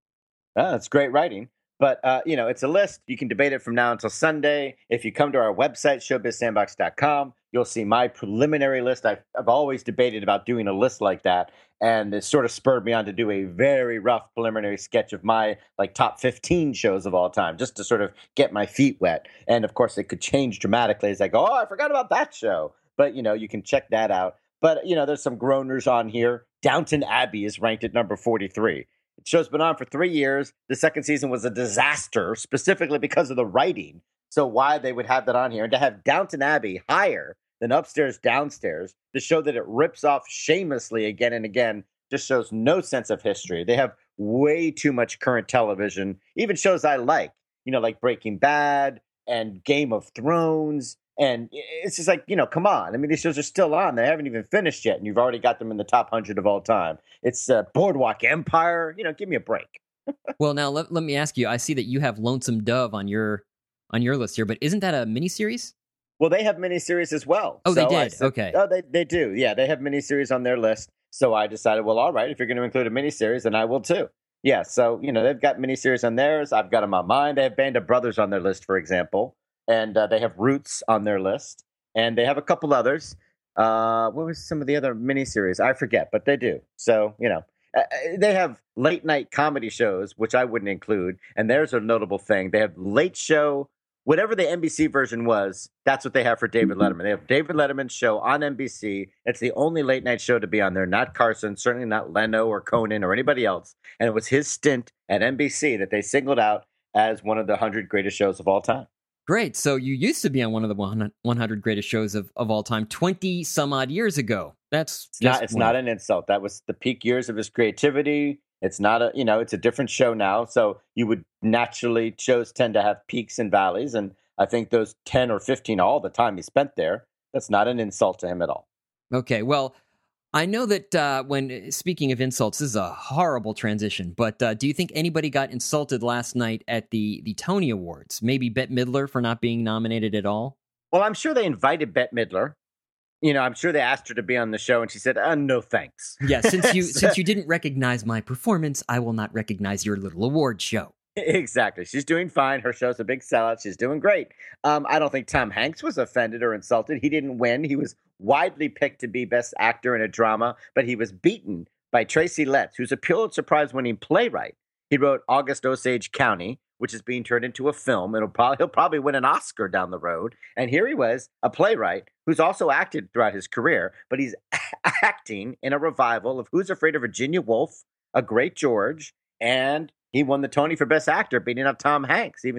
Oh, that's great writing. But, uh, you know, it's a list. You can debate it from now until Sunday. If you come to our website, showbiz sandbox dot com, you'll see my preliminary list. I've, I've always debated about doing a list like that. And it sort of spurred me on to do a very rough preliminary sketch of my like top fifteen shows of all time, just to sort of get my feet wet. And of course, it could change dramatically as I go, oh, I forgot about that show. But, you know, you can check that out. But, you know, there's some groaners on here. Downton Abbey is ranked at number forty-three. The show's been on for three years. The second season was a disaster, specifically because of the writing. So why they would have that on here. And to have Downton Abbey higher than Upstairs, Downstairs, to show that it rips off shamelessly again and again, just shows no sense of history. They have way too much current television, even shows I like, you know, like Breaking Bad and Game of Thrones. And it's just like, you know, come on. I mean, these shows are still on. They haven't even finished yet, and you've already got them in the top one hundred of all time. It's uh, Boardwalk Empire. You know, give me a break. Well, now let, let me ask you. I see that you have Lonesome Dove on your on your list here, but isn't that a miniseries? Well, they have miniseries as well. Oh, they So I did? said- Okay. Oh, they, they do. Yeah, they have miniseries on their list. So I decided, well, all right, if you're going to include a miniseries, then I will too. Yeah, so, you know, they've got miniseries on theirs. I've got them on mine. They have Band of Brothers on their list, for example. And uh, they have Roots on their list. And they have a couple others. Uh, what was some of the other miniseries? I forget, but they do. So, you know, uh, they have late night comedy shows, which I wouldn't include. And there's a notable thing. They have Late Show, whatever the N B C version was, that's what they have for David Letterman. They have David Letterman's show on N B C. It's the only late night show to be on there, not Carson, certainly not Leno or Conan or anybody else. And it was his stint at N B C that they singled out as one of the one hundred greatest shows of all time. Great. So you used to be on one of the one hundred greatest shows of, of all time twenty some odd years ago. That's It's not, it's not an insult. That was the peak years of his creativity. It's not a, you know, it's a different show now. So you would naturally, shows tend to have peaks and valleys. And I think those ten or fifteen, all the time he spent there, that's not an insult to him at all. Okay. Well, I know that uh, when speaking of insults, this is a horrible transition, but uh, do you think anybody got insulted last night at the, the Tony Awards? Maybe Bette Midler for not being nominated at all? Well, I'm sure they invited Bette Midler. You know, I'm sure they asked her to be on the show and she said, uh, no, thanks. Yeah, since you since you didn't recognize my performance, I will not recognize your little award show. Exactly. She's doing fine. Her show's a big sellout. She's doing great. Um, I don't think Tom Hanks was offended or insulted. He didn't win. He was widely picked to be best actor in a drama, but he was beaten by Tracy Letts, who's a Pulitzer Prize-winning playwright. He wrote August Osage County, which is being turned into a film. It'll probably he'll probably win an Oscar down the road. And here he was, a playwright who's also acted throughout his career, but he's acting in a revival of Who's Afraid of Virginia Woolf, A Great George, and he won the Tony for Best Actor, beating up Tom Hanks, even though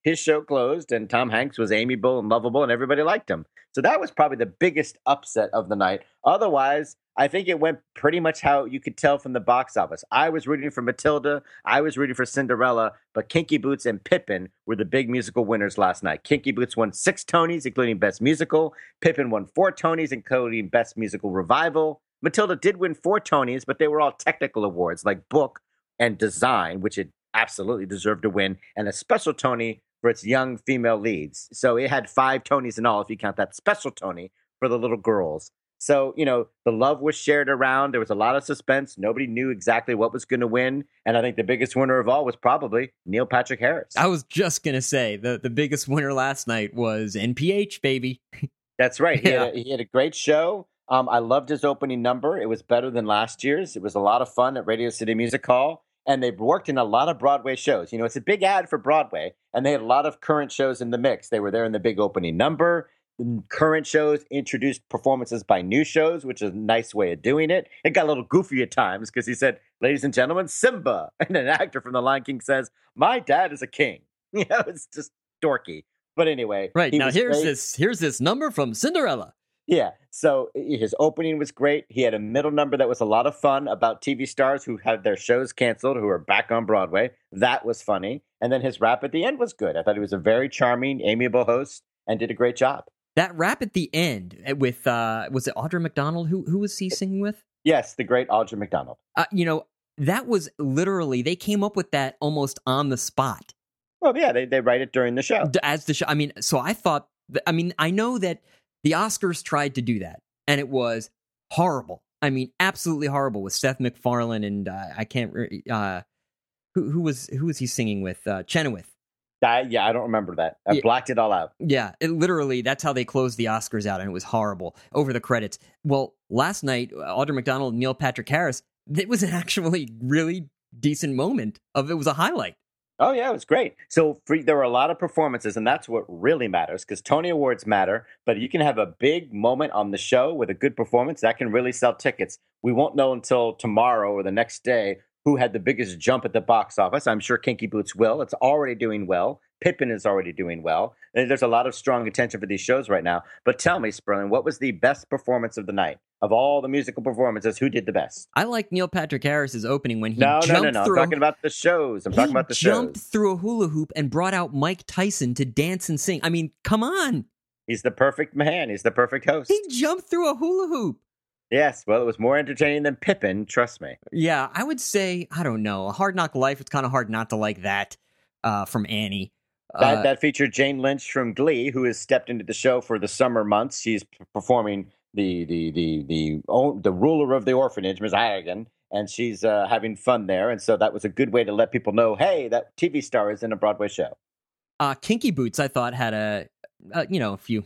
his show closed, and Tom Hanks was amiable and lovable, and everybody liked him. So that was probably the biggest upset of the night. Otherwise, I think it went pretty much how you could tell from the box office. I was rooting for Matilda. I was rooting for Cinderella, but Kinky Boots and Pippin were the big musical winners last night. Kinky Boots won six Tonys, including Best Musical. Pippin won four Tonys, including Best Musical Revival. Matilda did win four Tonys, but they were all technical awards like book and design, which it absolutely deserved to win, and a special Tony for its young female leads. So it had five Tonys in all, if you count that special Tony for the little girls. So, you know, the love was shared around. There was a lot of suspense. Nobody knew exactly what was going to win. And I think the biggest winner of all was probably Neil Patrick Harris. I was just going to say the, the biggest winner last night was N P H, baby. That's right. He, Yeah. had, a, he had a great show. Um, I loved his opening number. It was better than last year's. It was a lot of fun at Radio City Music Hall. And they've worked in a lot of Broadway shows. You know, it's a big ad for Broadway. And they had a lot of current shows in the mix. They were there in the big opening number. Current shows introduced performances by new shows, which is a nice way of doing it. It got a little goofy at times because he said, ladies and gentlemen, Simba. And an actor from The Lion King says, my dad is a king. You know, it's just dorky. But anyway. Right. Now here's great. this here's this number from Cinderella. Yeah. So his opening was great. He had a middle number that was a lot of fun about T V stars who had their shows canceled, who are back on Broadway. That was funny. And then his rap at the end was good. I thought he was a very charming, amiable host and did a great job. That rap at the end with, uh, was it Audra McDonald? Who who was he singing with? Yes, the great Audra McDonald. Uh, you know, that was literally, they came up with that almost on the spot. Well, yeah, they, they write it during the show. As the show, I mean, so I thought, I mean, I know that the Oscars tried to do that, and it was horrible. I mean, absolutely horrible with Seth MacFarlane and uh, I can't, uh, who who was who was he singing with? Uh, Chenoweth. I, yeah, I don't remember that. I Yeah. blacked it all out. Yeah, it literally, that's how they closed the Oscars out, and it was horrible over the credits. Well, last night, Audra McDonald and Neil Patrick Harris, it was an actually really decent moment. Of It was a highlight. Oh, yeah, it was great. So for, there were a lot of performances, and that's what really matters, because Tony Awards matter, but you can have a big moment on the show with a good performance. That can really sell tickets. We won't know until tomorrow or the next day who had the biggest jump at the box office. I'm sure Kinky Boots will. It's already doing well. Pippin is already doing well. And there's a lot of strong attention for these shows right now. But tell me, Sperling, what was the best performance of the night? Of all the musical performances, who did the best? I like Neil Patrick Harris's opening when he No, jumped no, no, no. through. I'm talking about the shows. I'm he talking about the jumped shows. through a hula hoop and brought out Mike Tyson to dance and sing. I mean, come on. He's the perfect man. He's the perfect host. He jumped through a hula hoop. Yes, well, it was more entertaining than Pippin, trust me. Yeah, I would say, I don't know, A Hard Knock Life. It's kind of hard not to like that uh, from Annie. That, Uh, that featured Jane Lynch from Glee, who has stepped into the show for the summer months. She's p- performing the the the the oh, the ruler of the orphanage, Miss Harrigan, and she's uh, having fun there. And so that was a good way to let people know, hey, that T V star is in a Broadway show. uh, Kinky Boots, I thought, had a, uh, you know, a few,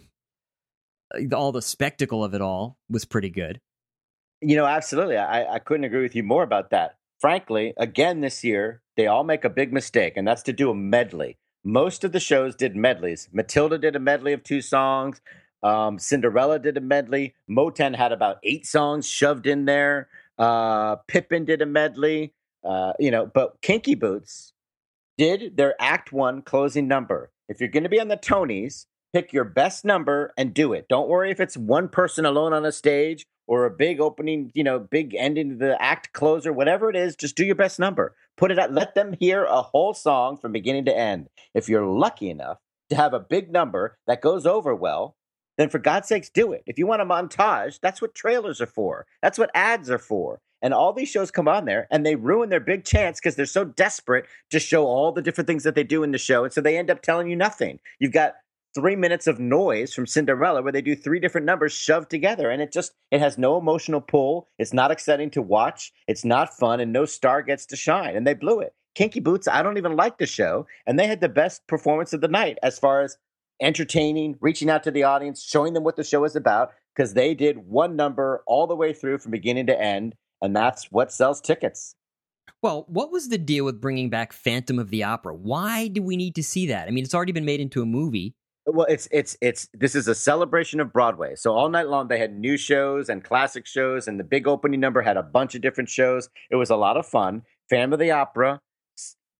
all the spectacle of it all was pretty good. You know, absolutely. I, I couldn't agree with you more about that. Frankly, again this year, they all make a big mistake, and that's to do a medley. Most of the shows did medleys. Matilda did a medley of two songs. Um, Cinderella did a medley. Motown had about eight songs shoved in there. Uh, Pippin did a medley. Uh, you know, but Kinky Boots did their Act One closing number. If you're going to be on the Tonys, pick your best number and do it. Don't worry if it's one person alone on a stage or a big opening, you know, big ending to the act closer, whatever it is, just do your best number. Put it out. Let them hear a whole song from beginning to end. If you're lucky enough to have a big number that goes over well, then for God's sakes, do it. If you want a montage, that's what trailers are for. That's what ads are for. And all these shows come on there and they ruin their big chance because they're so desperate to show all the different things that they do in the show. And so they end up telling you nothing. You've got three minutes of noise from Cinderella where they do three different numbers shoved together. And it just, it has no emotional pull. It's not exciting to watch. It's not fun. And no star gets to shine. And they blew it. Kinky Boots, I don't even like the show. And they had the best performance of the night as far as entertaining, reaching out to the audience, showing them what the show is about, because they did one number all the way through from beginning to end. And that's what sells tickets. Well, what was the deal with bringing back Phantom of the Opera? Why do we need to see that? I mean, it's already been made into a movie. Well, it's it's it's this is a celebration of Broadway. So all night long they had new shows and classic shows, and the big opening number had a bunch of different shows. It was a lot of fun. Phantom of the Opera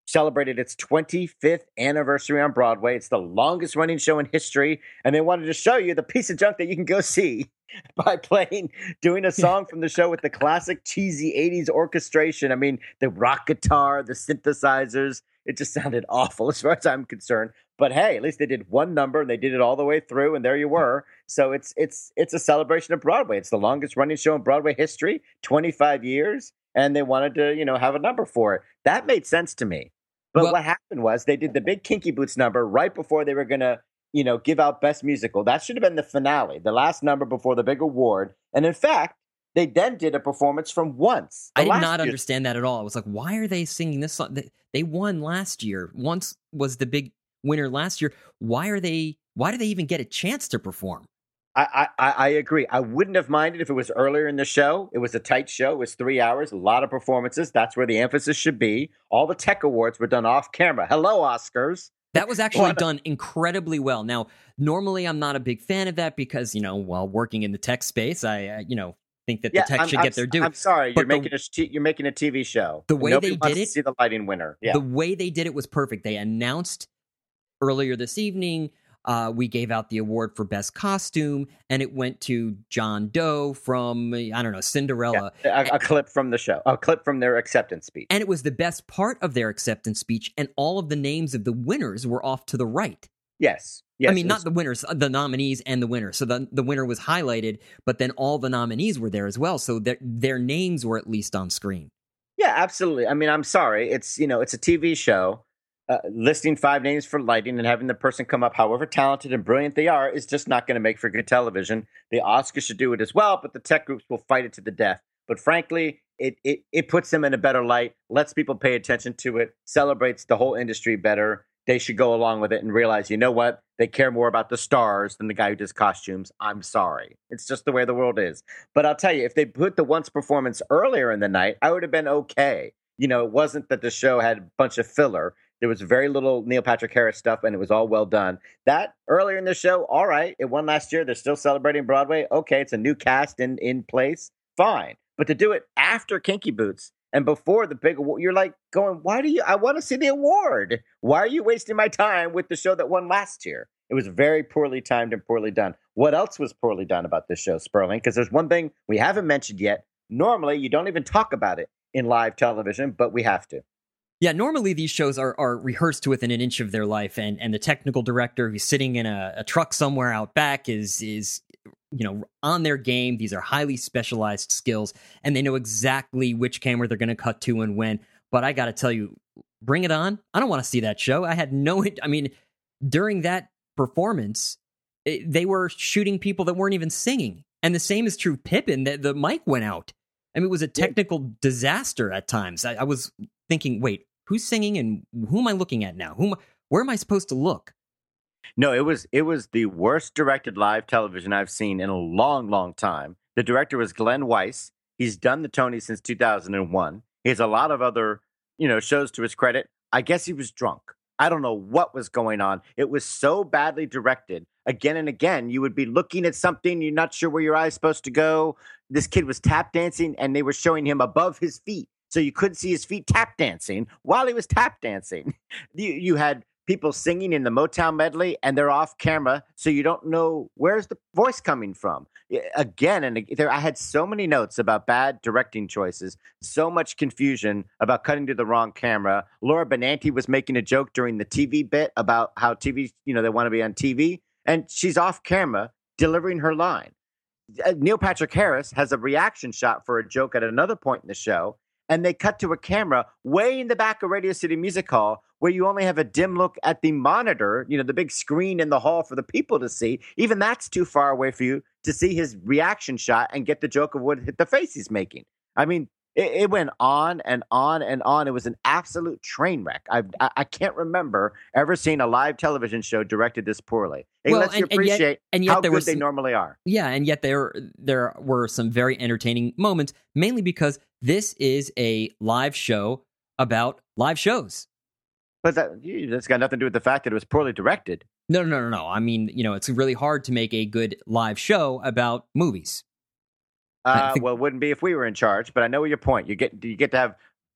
celebrated its twenty-fifth anniversary on Broadway. It's the longest running show in history, and they wanted to show you the piece of junk that you can go see by playing, doing a song from the show with the classic cheesy eighties orchestration. I mean, the rock guitar, the synthesizers. It just sounded awful as far as I'm concerned. But hey, at least they did one number and they did it all the way through, and there you were. So it's it's it's a celebration of Broadway. It's the longest running show in Broadway history, twenty-five years, and they wanted to, you know, have a number for it. That made sense to me. But well, what happened was they did the big Kinky Boots number right before they were going to, you know, give out Best Musical. That should have been the finale, the last number before the big award. And in fact, they then did a performance from Once. I did not year. understand that at all. I was like, why are they singing this song? They won last year. Once was the big winner last year. Why are they? Why do they even get a chance to perform? I, I, I agree. I wouldn't have minded if it was earlier in the show. It was a tight show. It was three hours, a lot of performances. That's where the emphasis should be. All the tech awards were done off camera. Hello, Oscars. That was actually done incredibly well. Now, normally I'm not a big fan of that because, you know, while working in the tech space, I, uh, you know, think that yeah, the tech I'm, should I'm, get their due. I'm sorry, but you're the, making a you're making a T V show. The way Nobody they wants did it, to see the lighting winner. Yeah. The way they did it was perfect. They announced earlier this evening. Uh, we gave out the award for Best Costume, and it went to John Doe from, I don't know, Cinderella. Yeah, a, a clip from the show, a clip from their acceptance speech. And it was the best part of their acceptance speech, and all of the names of the winners were off to the right. Yes. Yes, I mean, not the winners, the nominees and the winner. So the, the winner was highlighted, but then all the nominees were there as well. So their, their names were at least on screen. Yeah, absolutely. I mean, I'm sorry. It's, you know, it's a T V show. Uh, listing five names for lighting and having the person come up, however talented and brilliant they are, is just not going to make for good television. The Oscars should do it as well, but the tech groups will fight it to the death. But frankly, it it it puts them in a better light, lets people pay attention to it, celebrates the whole industry better. They should go along with it and realize, you know what? They care more about the stars than the guy who does costumes. I'm sorry. It's just the way the world is. But I'll tell you, if they put the Once performance earlier in the night, I would have been okay. You know, it wasn't that the show had a bunch of filler. There was very little Neil Patrick Harris stuff, and it was all well done. That, earlier in the show, all right. It won last year. They're still celebrating Broadway. Okay, it's a new cast in, in place. Fine. But to do it after Kinky Boots and before the big award, you're like going, why do you, I want to see the award. Why are you wasting my time with the show that won last year? It was very poorly timed and poorly done. What else was poorly done about this show, Sperling? Because there's one thing we haven't mentioned yet. Normally, you don't even talk about it in live television, but we have to. Yeah, normally these shows are, are rehearsed to within an inch of their life, and, and the technical director who's sitting in a, a truck somewhere out back is is you know on their game. These are highly specialized skills, and they know exactly which camera they're going to cut to and when. But I got to tell you, bring it on! I don't want to see that show. I had no. I mean, during that performance, it, they were shooting people that weren't even singing, and the same is true. Pippin, the, the mic went out. I mean, it was a technical disaster at times. I, I was thinking, wait, who's singing and who am I looking at now? Who, where am I supposed to look? No, it was it was the worst directed live television I've seen in a long, long time. The director was Glenn Weiss. He's done the Tony since two thousand one. He has a lot of other, you know, shows to his credit. I guess he was drunk. I don't know what was going on. It was so badly directed. Again and again, you would be looking at something, you're not sure where your eye's supposed to go. This kid was tap dancing, and they were showing him above his feet. So you couldn't see his feet tap dancing while he was tap dancing. You, you had people singing in the Motown medley, and they're off camera, so you don't know where's the voice coming from. Again, and there, I had so many notes about bad directing choices, so much confusion about cutting to the wrong camera. Laura Benanti was making a joke during the T V bit about how T V, you know, they want to be on T V, and she's off camera delivering her line. Neil Patrick Harris has a reaction shot for a joke at another point in the show, and they cut to a camera way in the back of Radio City Music Hall where you only have a dim look at the monitor, you know, the big screen in the hall for the people to see. Even that's too far away for you to see his reaction shot and get the joke of what the face he's making. I mean, it, it went on and on and on. It was an absolute train wreck. I, I I can't remember ever seeing a live television show directed this poorly. It well, lets and, you appreciate and yet, and yet how there good was they some, normally are. Yeah, and yet there there were some very entertaining moments, mainly because this is a live show about live shows. But that, that's got nothing to do with the fact that it was poorly directed. No, no, no, no. I mean, you know, it's really hard to make a good live show about movies. Uh, think- well, it wouldn't be if we were in charge, but I know your point. You get you get to have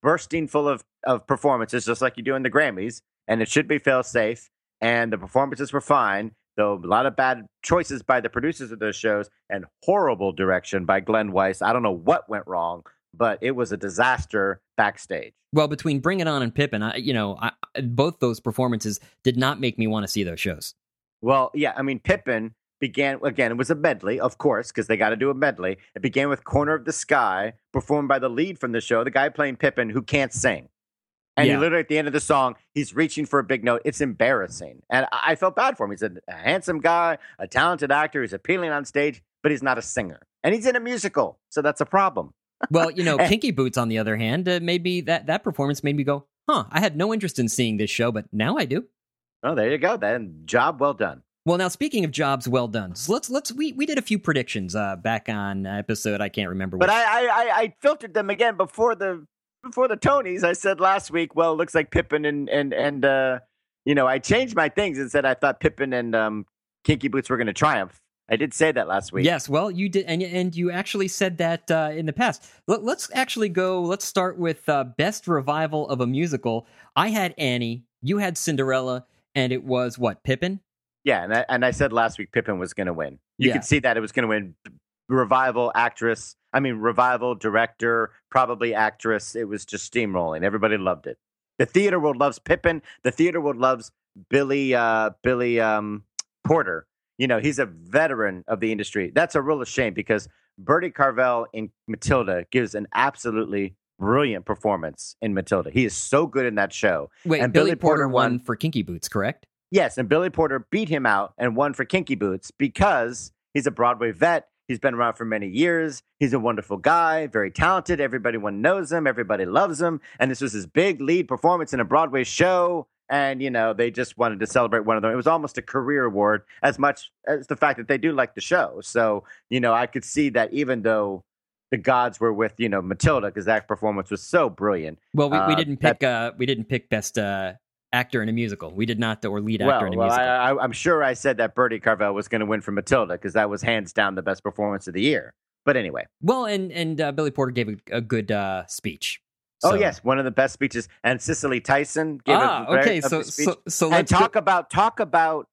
bursting full of, of performances, just like you do in the Grammys, and it should be fail safe. And the performances were fine, though a lot of bad choices by the producers of those shows and horrible direction by Glenn Weiss. I don't know what went wrong, but it was a disaster backstage. Well, between Bring It On and Pippin, I, you know, I, both those performances did not make me want to see those shows. Well, yeah, I mean, Pippin began, again, it was a medley, of course, because they got to do a medley. It began with Corner of the Sky, performed by the lead from the show, the guy playing Pippin, who can't sing. And Yeah. he literally, at the end of the song, he's reaching for a big note. It's embarrassing. And I I felt bad for him. He's a, a handsome guy, a talented actor. He's appealing on stage, but he's not a singer. And he's in a musical, so that's a problem. Well, you know, Kinky Boots, on the other hand, uh, made me, that, that performance made me go, huh, I had no interest in seeing this show, but now I do. Oh, there you go. Then job well done. Well, now speaking of jobs well done, so let's let's we we did a few predictions uh, back on episode I can't remember. But which. I, I I filtered them again before the before the Tonys. I said last week, well, it looks like Pippin and and and uh, you know, I changed my things and said I thought Pippin and um, Kinky Boots were going to triumph. I did say that last week. Yes, well, you did, and and you actually said that uh, in the past. Let, let's actually go. Let's start with uh, best revival of a musical. I had Annie, you had Cinderella, and it was what, Pippin? Yeah, and I, and I said last week Pippin was going to win. You Yeah. could see that it was going to win. Revival actress, I mean, revival director, probably actress. It was just steamrolling. Everybody loved it. The theater world loves Pippin. The theater world loves Billy uh, Billy um, Porter. You know, he's a veteran of the industry. That's a real shame because Bertie Carvel in Matilda gives an absolutely brilliant performance in Matilda. He is so good in that show. Wait, And Billy, Billy Porter, Porter won won- for Kinky Boots, correct? Yes, and Billy Porter beat him out and won for Kinky Boots because he's a Broadway vet. He's been around for many years. He's a wonderful guy, very talented. Everybody knows him. Everybody loves him. And this was his big lead performance in a Broadway show. And, you know, they just wanted to celebrate one of them. It was almost a career award as much as the fact that they do like the show. So, you know, I could see that even though the gods were with, you know, Matilda, because that performance was so brilliant. Well, we, we Uh, didn't that- pick. Uh, we didn't pick best uh, actor in a musical. We did not, or lead actor Well, in a well musical. I, I, I'm sure I said that Bertie Carvel was going to win for Matilda because that was hands down the best performance of the year. But anyway. Well, and and uh, Billy Porter gave a, a good uh, speech. Oh, So- yes, one of the best speeches. And Cicely Tyson gave Ah, a very okay. So, lovely speech. so so and let's talk go- about talk about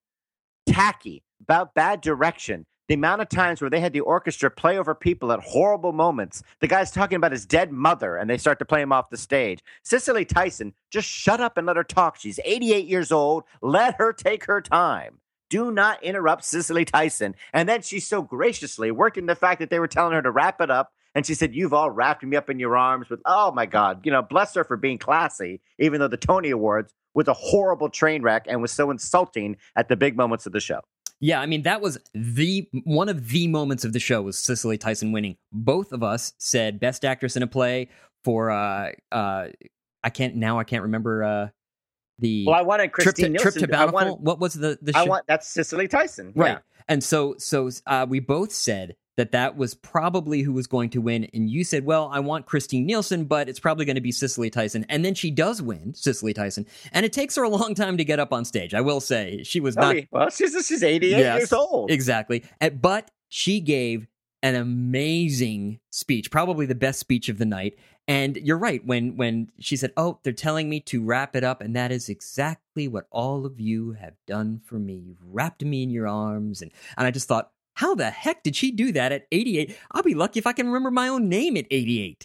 tacky, about bad direction. The amount of times where they had the orchestra play over people at horrible moments. The guy's talking about his dead mother, and they start to play him off the stage. Cicely Tyson, just shut up and let her talk. She's eighty-eight years old. Let her take her time. Do not interrupt Cicely Tyson. And then she so graciously worked in the fact that they were telling her to wrap it up. And she said, you've all wrapped me up in your arms with, oh my God, you know, bless her for being classy, even though the Tony Awards was a horrible train wreck and was so insulting at the big moments of the show. Yeah, I mean, that was the one of the moments of the show was Cicely Tyson winning. Both of us said best actress in a play for uh uh I can't now I can't remember uh the Well, I wanted trip to Christine trip to Nielsen. I Bountiful. wanted, What was the the I show? want that's Cicely Tyson. Right. Yeah. And so so uh we both said that that was probably who was going to win, and you said, well, I want Christine Nielsen, but it's probably going to be Cicely Tyson. And then she does win, Cicely Tyson, and it takes her a long time to get up on stage. I will say she was not Oh, well, she's she's eighty-eight Yes, years old. Exactly. And- But she gave an amazing speech, probably the best speech of the night. And you're right, when when she said, oh, they're telling me to wrap it up, and that is exactly what all of you have done for me. You've wrapped me in your arms. And, and I just thought, how the heck did she do that at eighty-eight? I'll be lucky if I can remember my own name at eighty-eight.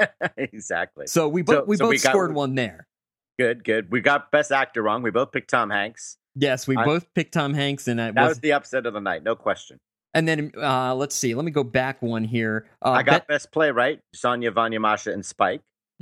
Exactly. So we, bo- So- we so both we got- scored one there. Good, good. We got best actor wrong. We both picked Tom Hanks. Yes, we I- both picked Tom Hanks, and I That was, was the upset of the night, no question. and then uh, let's see. Let me go back one here. Uh, I got Bet- best playwright, Sonia Vanya Masha and Spike.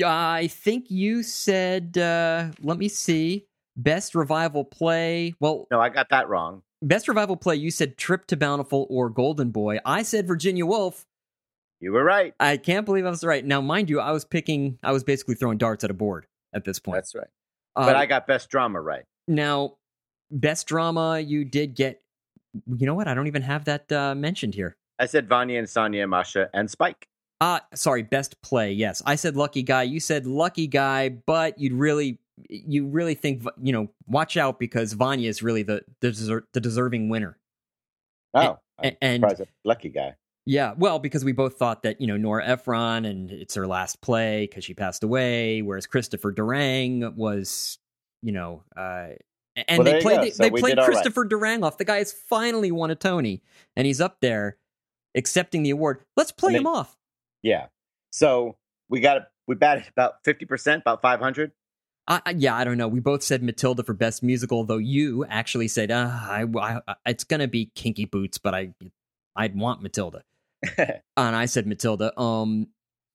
I think you said, uh, let me see, best revival play. Well, No, I got that wrong. best revival play, you said Trip to Bountiful or Golden Boy. I said Virginia Woolf. You were right. I can't believe I was right. Now, mind you, I was picking, I was basically throwing darts at a board at this point. That's right. Uh, But I got best drama right. now, best drama, you did get, you know what? I don't even have that uh, mentioned here. I said Vanya and Sonia, Masha, and Spike. Uh, sorry, best play. Yes, I said Lucky Guy. You said Lucky Guy, but you'd really, you really think, you know, watch out because Vanya is really the the, deser- the deserving winner. Oh, A- I'm and surprised. A lucky guy. Yeah, well, because we both thought that, you know, Nora Ephron and it's her last play because she passed away, whereas Christopher Durang was, you know, uh, and Well, they there you played go. they, So they we played did all right. Christopher Durang off. The guy has finally won a Tony, and he's up there accepting the award. Let's play And him they- off. Yeah. So we got we batted about fifty percent, about five hundred. I, I- yeah, I don't know. We both said Matilda for best musical, though you actually said, uh, I, I, it's going to be Kinky Boots, but I, I'd want Matilda. And I said Matilda. Um,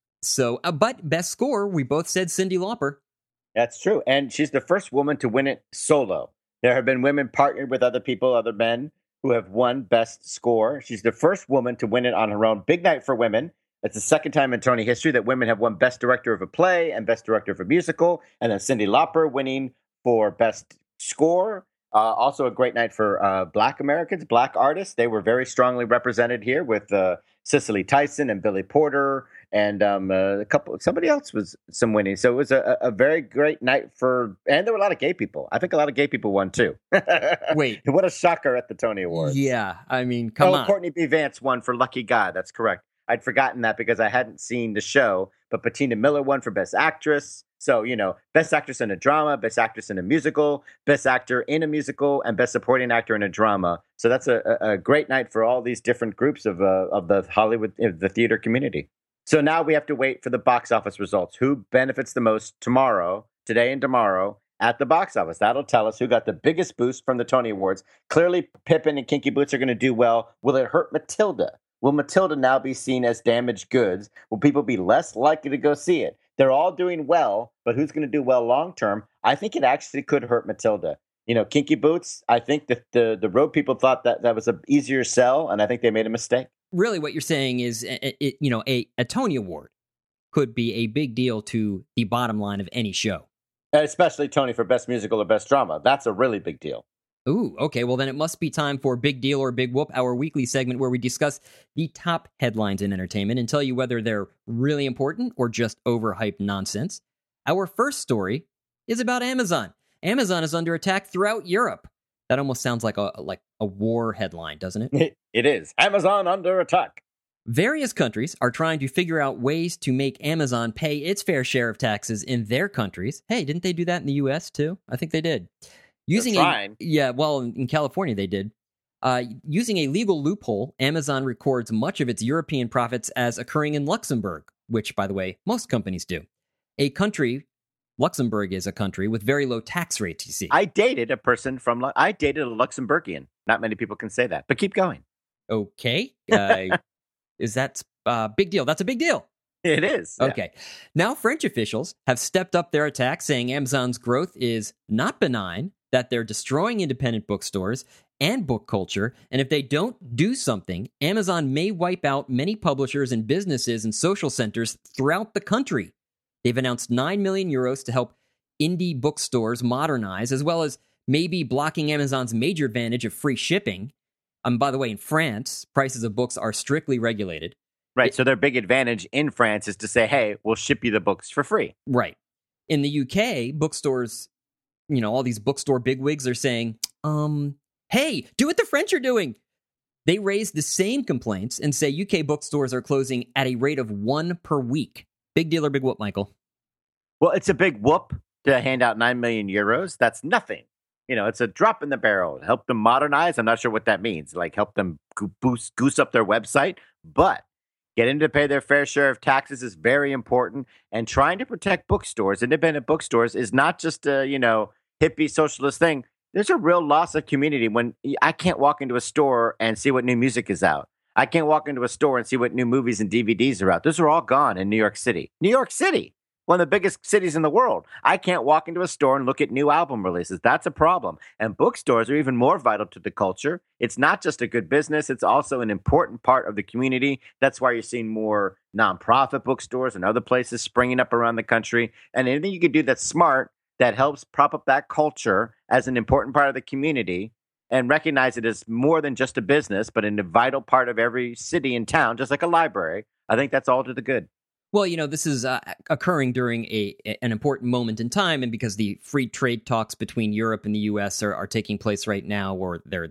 so, uh, but best score, we both said Cyndi Lauper. That's true. And she's the first woman to win it solo. There have been women partnered with other people, other men who have won best score. She's the first woman to win it on her own. Big night for women. It's the second time in Tony history that women have won best director of a play and best director of a musical. And then Cyndi Lauper winning for best score. Uh, also a great night for uh, Black Americans, Black artists. They were very strongly represented here with uh, Cicely Tyson and Billy Porter and um, uh, a couple. Somebody else was some winning. So it was a, a very great night for, and there were a lot of gay people. I think a lot of gay people won too. Wait, what a shocker at the Tony Awards! Yeah, I mean, come oh, on. Courtney B. Vance won for Lucky God. That's correct. I'd forgotten that because I hadn't seen the show. But Patina Miller won for Best Actress. So, you know, Best Actress in a Drama, Best Actress in a Musical, Best Actor in a Musical, and Best Supporting Actor in a Drama. So that's a, a great night for all these different groups of uh, of the Hollywood, of the theater community. So now we have to wait for the box office results. Who benefits the most tomorrow, today and tomorrow, at the box office? That'll tell us who got the biggest boost from the Tony Awards. Clearly, Pippin and Kinky Boots are going to do well. Will it hurt Matilda? Will Matilda now be seen as damaged goods? Will people be less likely to go see it? They're all doing well, but who's going to do well long term? I think it actually could hurt Matilda. You know, Kinky Boots, I think that the, the road people thought that that was an easier sell, and I think they made a mistake. Really, what you're saying is, it, it, you know, a, a Tony Award could be a big deal to the bottom line of any show. And especially Tony for Best Musical or Best Drama. That's a really big deal. Ooh, okay. Well, then it must be time for Big Deal or Big Whoop, our weekly segment where we discuss the top headlines in entertainment and tell you whether they're really important or just overhyped nonsense. Our first story is about Amazon. Amazon is under attack throughout Europe. That almost sounds like a like a war headline, doesn't it? It, it is. Amazon under attack. Various countries are trying to figure out ways to make Amazon pay its fair share of taxes in their countries. Hey, didn't they do that in the U S too? I think they did. Using They're a, trying. yeah, well, in California they did. Uh, using a legal loophole, Amazon records much of its European profits as occurring in Luxembourg, which, by the way, most companies do. A country, Luxembourg is a country with very low tax rates, you see. I dated a person from, Lu- I dated a Luxembourgian. Not many people can say that, but keep going. Okay. Uh, is that a uh, big deal? That's a big deal. It is. Yeah. Okay. Now, French officials have stepped up their attack, saying Amazon's growth is not benign, that they're destroying independent bookstores and book culture, and if they don't do something, Amazon may wipe out many publishers and businesses and social centers throughout the country. They've announced nine million euros to help indie bookstores modernize, as well as maybe blocking Amazon's major advantage of free shipping. Um, by the way, in France, prices of books are strictly regulated. Right. It- so their big advantage in France is to say, hey, we'll ship you the books for free. Right. In the U K, bookstores, you know, all these bookstore bigwigs are saying, um, hey, do what the French are doing. They raise the same complaints and say U K bookstores are closing at a rate of one per week. Big deal or big whoop, Michael? Well, it's a big whoop to hand out nine million euros. That's nothing. You know, it's a drop in the barrel. Help them modernize. I'm not sure what that means. Like help them go- boost, goose up their website. But getting to pay their fair share of taxes is very important. And trying to protect bookstores, independent bookstores, is not just a, you know, hippie socialist thing. There's a real loss of community when I can't walk into a store and see what new music is out. I can't walk into a store and see what new movies and D V Ds are out. Those are all gone in New York City. New York City, one of the biggest cities in the world. I can't walk into a store and look at new album releases. That's a problem. And bookstores are even more vital to the culture. It's not just a good business. It's also an important part of the community. That's why you're seeing more nonprofit bookstores and other places springing up around the country. And anything you can do that's smart, that helps prop up that culture as an important part of the community and recognize it as more than just a business, but a vital part of every city and town, just like a library. I think that's all to the good. Well, you know, this is uh, occurring during a an important moment in time, and because the free trade talks between Europe and the U S are, are taking place right now, or they're they're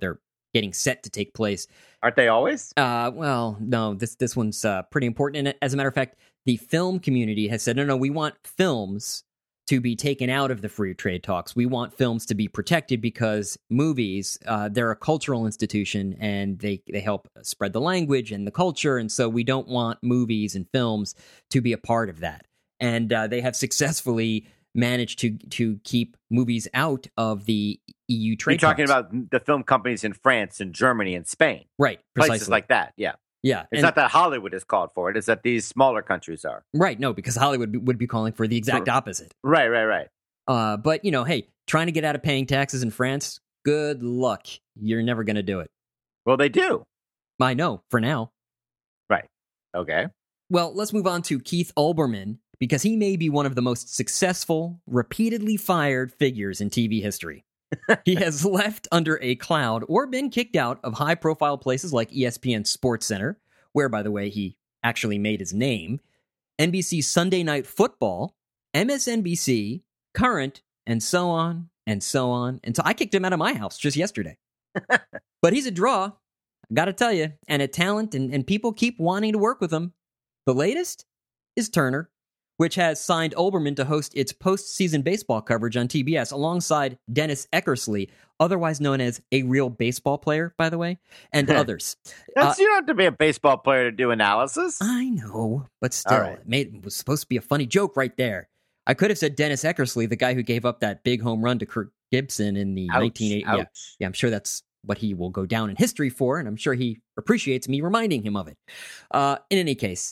getting set to take place. Aren't they always? Uh, well, no, this this one's uh, pretty important. And as a matter of fact, the film community has said, no, no, we want films to be taken out of the free trade talks. We want films to be protected because movies, uh, they're a cultural institution and they, they help spread the language and the culture. And so we don't want movies and films to be a part of that. And uh, they have successfully managed to to keep movies out of the E U trade You're talking talks. about the film companies in France and Germany and Spain. Right, precisely. Places like that, yeah. Yeah. It's and, not that Hollywood is called for it. It's that these smaller countries are. Right, no, because Hollywood would be calling for the exact For- opposite. Right, right, right. Uh, but, you know, hey, trying to get out of paying taxes in France, good luck. You're never going to do it. Well, they do. I know, for now. Right. Okay. Well, let's move on to Keith Olbermann, because he may be one of the most successful, repeatedly fired figures in T V history. He has left under a cloud or been kicked out of high-profile places like E S P N SportsCenter, where, by the way, he actually made his name, N B C Sunday Night Football, M S N B C, Current, and so on, and so on. And so I kicked him out of my house just yesterday. But he's a draw, I gotta tell you, and a talent, and, and people keep wanting to work with him. The latest is Turner, which has signed Olbermann to host its postseason baseball coverage on T B S alongside Dennis Eckersley, otherwise known as a real baseball player, by the way, and others. That's, Uh, you don't have to be a baseball player to do analysis. I know, but still, right. it, made, it was supposed to be a funny joke right there. I could have said Dennis Eckersley, the guy who gave up that big home run to Kirk Gibson in the Ouch, nineteen eighty. Yeah, ouch. yeah, I'm sure that's what he will go down in history for, and I'm sure he appreciates me reminding him of it. Uh, in any case,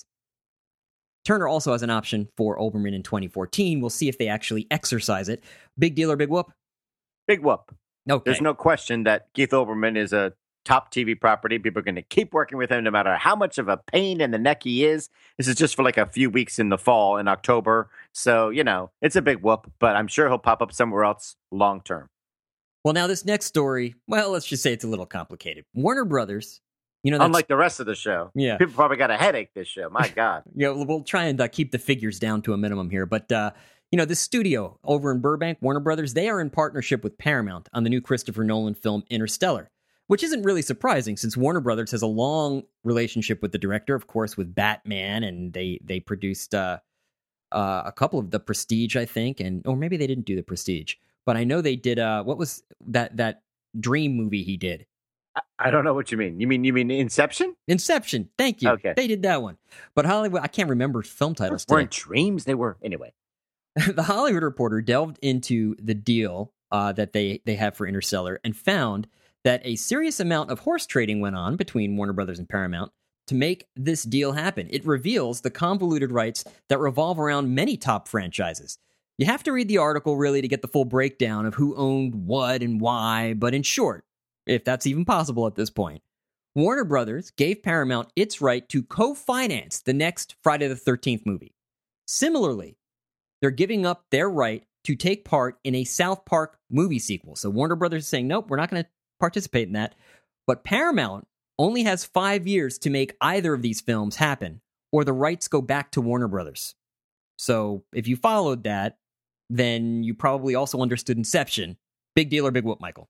Turner also has an option for Olbermann in twenty fourteen. We'll see if they actually exercise it. Big deal or big whoop? Big whoop. Okay. There's no question that Keith Olbermann is a top T V property. People are going to keep working with him no matter how much of a pain in the neck he is. This is just for like a few weeks in the fall, in October. So, you know, it's a big whoop, but I'm sure he'll pop up somewhere else long term. Well, now this next story, well, let's just say it's a little complicated. Warner Brothers, you know, that's, Unlike the rest of the show. Yeah. People probably got a headache this show. My God. Yeah, we'll we'll try and uh, keep the figures down to a minimum here. But, uh, you know, this studio over in Burbank, Warner Brothers, they are in partnership with Paramount on the new Christopher Nolan film Interstellar, which isn't really surprising since Warner Brothers has a long relationship with the director, of course, with Batman, and they they produced uh, uh, a couple of The Prestige, I think, and or maybe they didn't do The Prestige, but I know they did. Uh, what was that that Dream movie he did? I, I don't know what you mean. You mean you mean Inception? Inception. Thank you. Okay. They did that one, but Hollywood, I can't remember film titles. They today. weren't dreams. They were anyway. The Hollywood Reporter delved into the deal uh, that they, they have for Interstellar and found that a serious amount of horse trading went on between Warner Brothers and Paramount to make this deal happen. It reveals the convoluted rights that revolve around many top franchises. You have to read the article, really, to get the full breakdown of who owned what and why, but in short, if that's even possible at this point, Warner Brothers gave Paramount its right to co-finance the next Friday the thirteenth movie. Similarly, they're giving up their right to take part in a South Park movie sequel. So Warner Brothers is saying, nope, we're not going to participate in that. But Paramount only has five years to make either of these films happen, or the rights go back to Warner Brothers. So if you followed that, then you probably also understood Inception. Big deal or big whoop, Michael?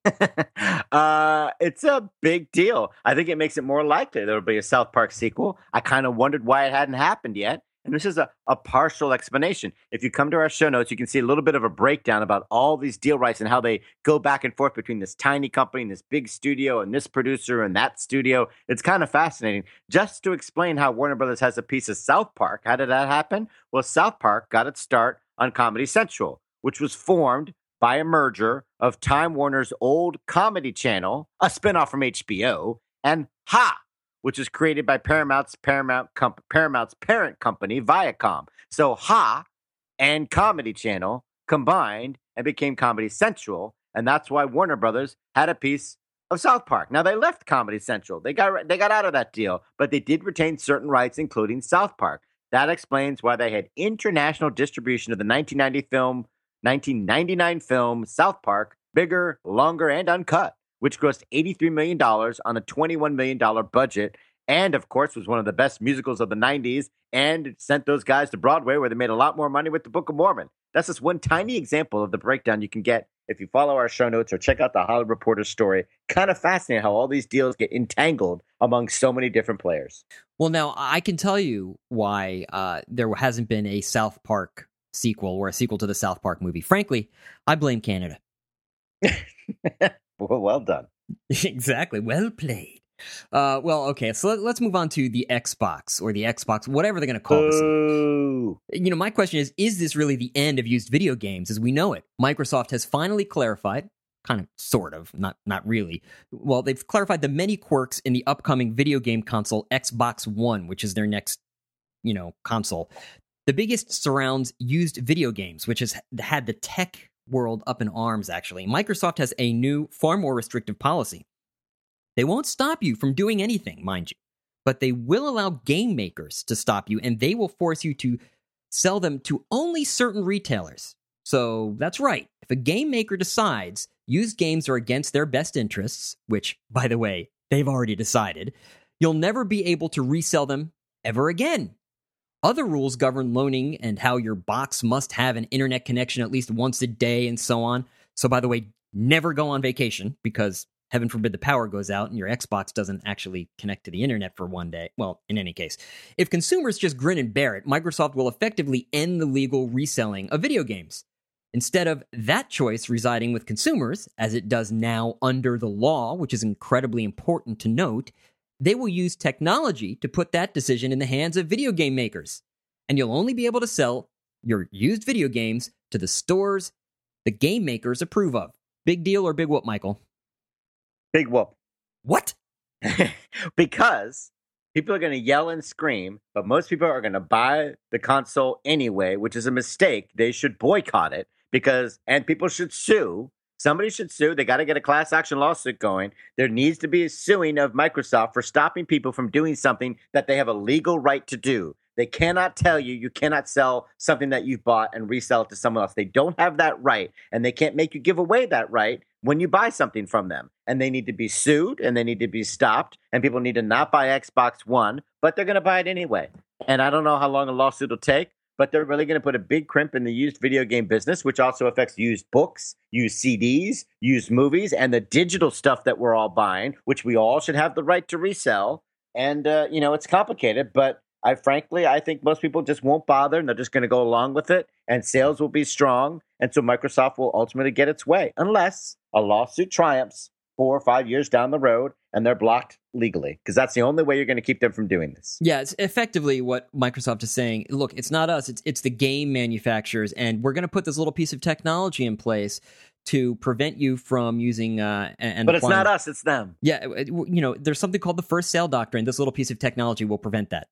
uh, it's a big deal. I think it makes it more likely there will be a South Park sequel. I kind of wondered why it hadn't happened yet. And this is a, a partial explanation. If you come to our show notes, you can see a little bit of a breakdown about all these deal rights and how they go back and forth between this tiny company and this big studio and this producer and that studio. It's kind of fascinating. Just to explain how Warner Brothers has a piece of South Park, how did that happen? Well, South Park got its start on Comedy Central, which was formed by a merger of Time Warner's old Comedy Channel, a spinoff from H B O, and Ha! Which was created by Paramount's Paramount comp- Paramount's parent company, Viacom. So Ha and Comedy Channel combined and became Comedy Central, and that's why Warner Brothers had a piece of South Park. Now they left Comedy Central; they got they got out of that deal, but they did retain certain rights, including South Park. That explains why they had international distribution of the nineteen ninety film, nineteen ninety-nine film South Park, bigger, longer, and uncut, which grossed eighty-three million dollars on a twenty-one million dollars budget, and, of course, was one of the best musicals of the nineties, and it sent those guys to Broadway, where they made a lot more money with the Book of Mormon. That's just one tiny example of the breakdown you can get if you follow our show notes or check out the Hollywood Reporter story, kind of fascinating how all these deals get entangled among so many different players. Well, now I can tell you why uh, there hasn't been a South Park sequel or a sequel to the South Park movie. Frankly, I blame Canada. well, well done. Exactly. Well played. Uh, well, okay, so let, let's move on to the Xbox or the Xbox, whatever they're going to call this. Ooh. You know, my question is, is this really the end of used video games as we know it? Microsoft has finally clarified, kind of, sort of, not not really. Well, they've clarified the many quirks in the upcoming video game console Xbox One, which is their next, you know, console. The biggest surrounds used video games, which has had the tech world up in arms, actually. Microsoft has a new, far more restrictive policy. They won't stop you from doing anything, mind you, but they will allow game makers to stop you, and they will force you to sell them to only certain retailers. So that's right. If a game maker decides used games are against their best interests, which, by the way, they've already decided, you'll never be able to resell them ever again. Other rules govern loaning and how your box must have an internet connection at least once a day and so on. So, by the way, never go on vacation because heaven forbid the power goes out and your Xbox doesn't actually connect to the internet for one day. Well, in any case, if consumers just grin and bear it, Microsoft will effectively end the legal reselling of video games. Instead of that choice residing with consumers, as it does now under the law, which is incredibly important to note, they will use technology to put that decision in the hands of video game makers. And you'll only be able to sell your used video games to the stores the game makers approve of. Big deal or big whoop, Michael? Big whoop. What? Because people are going to yell and scream, but most people are going to buy the console anyway, which is a mistake. They should boycott it because, and people should sue. Somebody should sue. They got to get a class action lawsuit going. There needs to be a suing of Microsoft for stopping people from doing something that they have a legal right to do. They cannot tell you you cannot sell something that you've bought and resell it to someone else. They don't have that right, and they can't make you give away that right when you buy something from them. And they need to be sued, and they need to be stopped, and people need to not buy Xbox One, but they're going to buy it anyway. And I don't know how long a lawsuit will take, but they're really going to put a big crimp in the used video game business, which also affects used books, used C Ds, used movies, and the digital stuff that we're all buying, which we all should have the right to resell. And, uh, you know, it's complicated, but I frankly, I think most people just won't bother, and they're just going to go along with it, and sales will be strong, and so Microsoft will ultimately get its way, unless a lawsuit triumphs four or five years down the road, and they're blocked legally, because that's the only way you're going to keep them from doing this. Yeah, it's effectively what Microsoft is saying. Look, it's not us, it's it's the game manufacturers, and we're going to put this little piece of technology in place to prevent you from using uh and but it's applying. not us, it's them. Yeah, you know, there's something called the first sale doctrine. This little piece of technology will prevent that.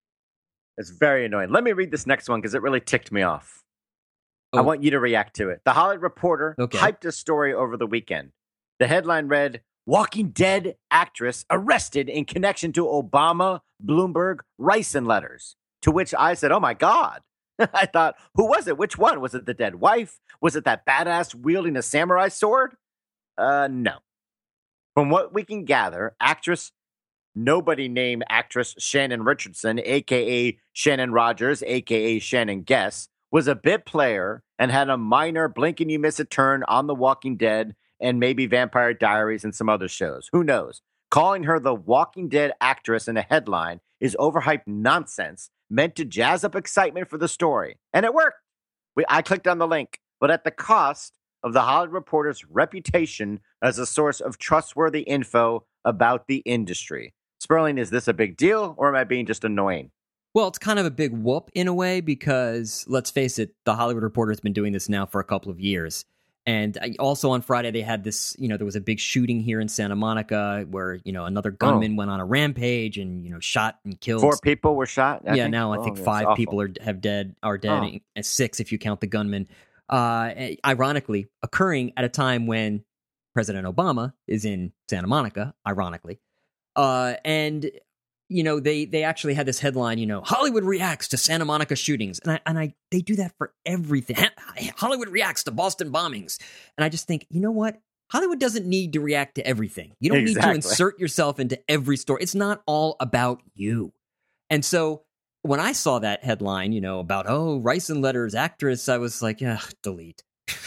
It's very annoying. Let me read this next one because it really ticked me off. Oh. I want you to react to it. The Hollywood Reporter okay. hyped a story over the weekend. The headline read, Walking Dead actress arrested in connection to Obama Bloomberg ricin letters. To which I said, oh my God. I thought, who was it? Which one? Was it the dead wife? Was it that badass wielding a samurai sword? Uh, no. From what we can gather, actress nobody named actress Shannon Richardson, a k a. Shannon Rogers, a k a. Shannon Guess, was a bit player and had a minor blink-and-you-miss-it turn on The Walking Dead and maybe Vampire Diaries and some other shows. Who knows? Calling her the Walking Dead actress in a headline is overhyped nonsense meant to jazz up excitement for the story. And it worked. We, I clicked on the link, but at the cost of the Hollywood Reporter's reputation as a source of trustworthy info about the industry. Sperling, is this a big deal, or am I being just annoying? Well, it's kind of a big whoop in a way because, let's face it, the Hollywood Reporter's been doing this now for a couple of years. And also on Friday, they had this, you know, there was a big shooting here in Santa Monica where, you know, another gunman oh. went on a rampage and, you know, shot and killed. Four people were shot? I yeah, think? now I oh, think five people are have dead, are dead, oh. and six if you count the gunman. Uh, ironically, occurring at a time when President Obama is in Santa Monica, ironically. Uh, and, you know, they, they actually had this headline, you know, Hollywood reacts to Santa Monica shootings. And I, and I, they do that for everything. Hollywood reacts to Boston bombings. And I just think, you know what? Hollywood doesn't need to react to everything. You don't exactly. need to insert yourself into every story. It's not all about you. And so when I saw that headline, you know, about, oh, ricin letters, actress, I was like, yeah, delete.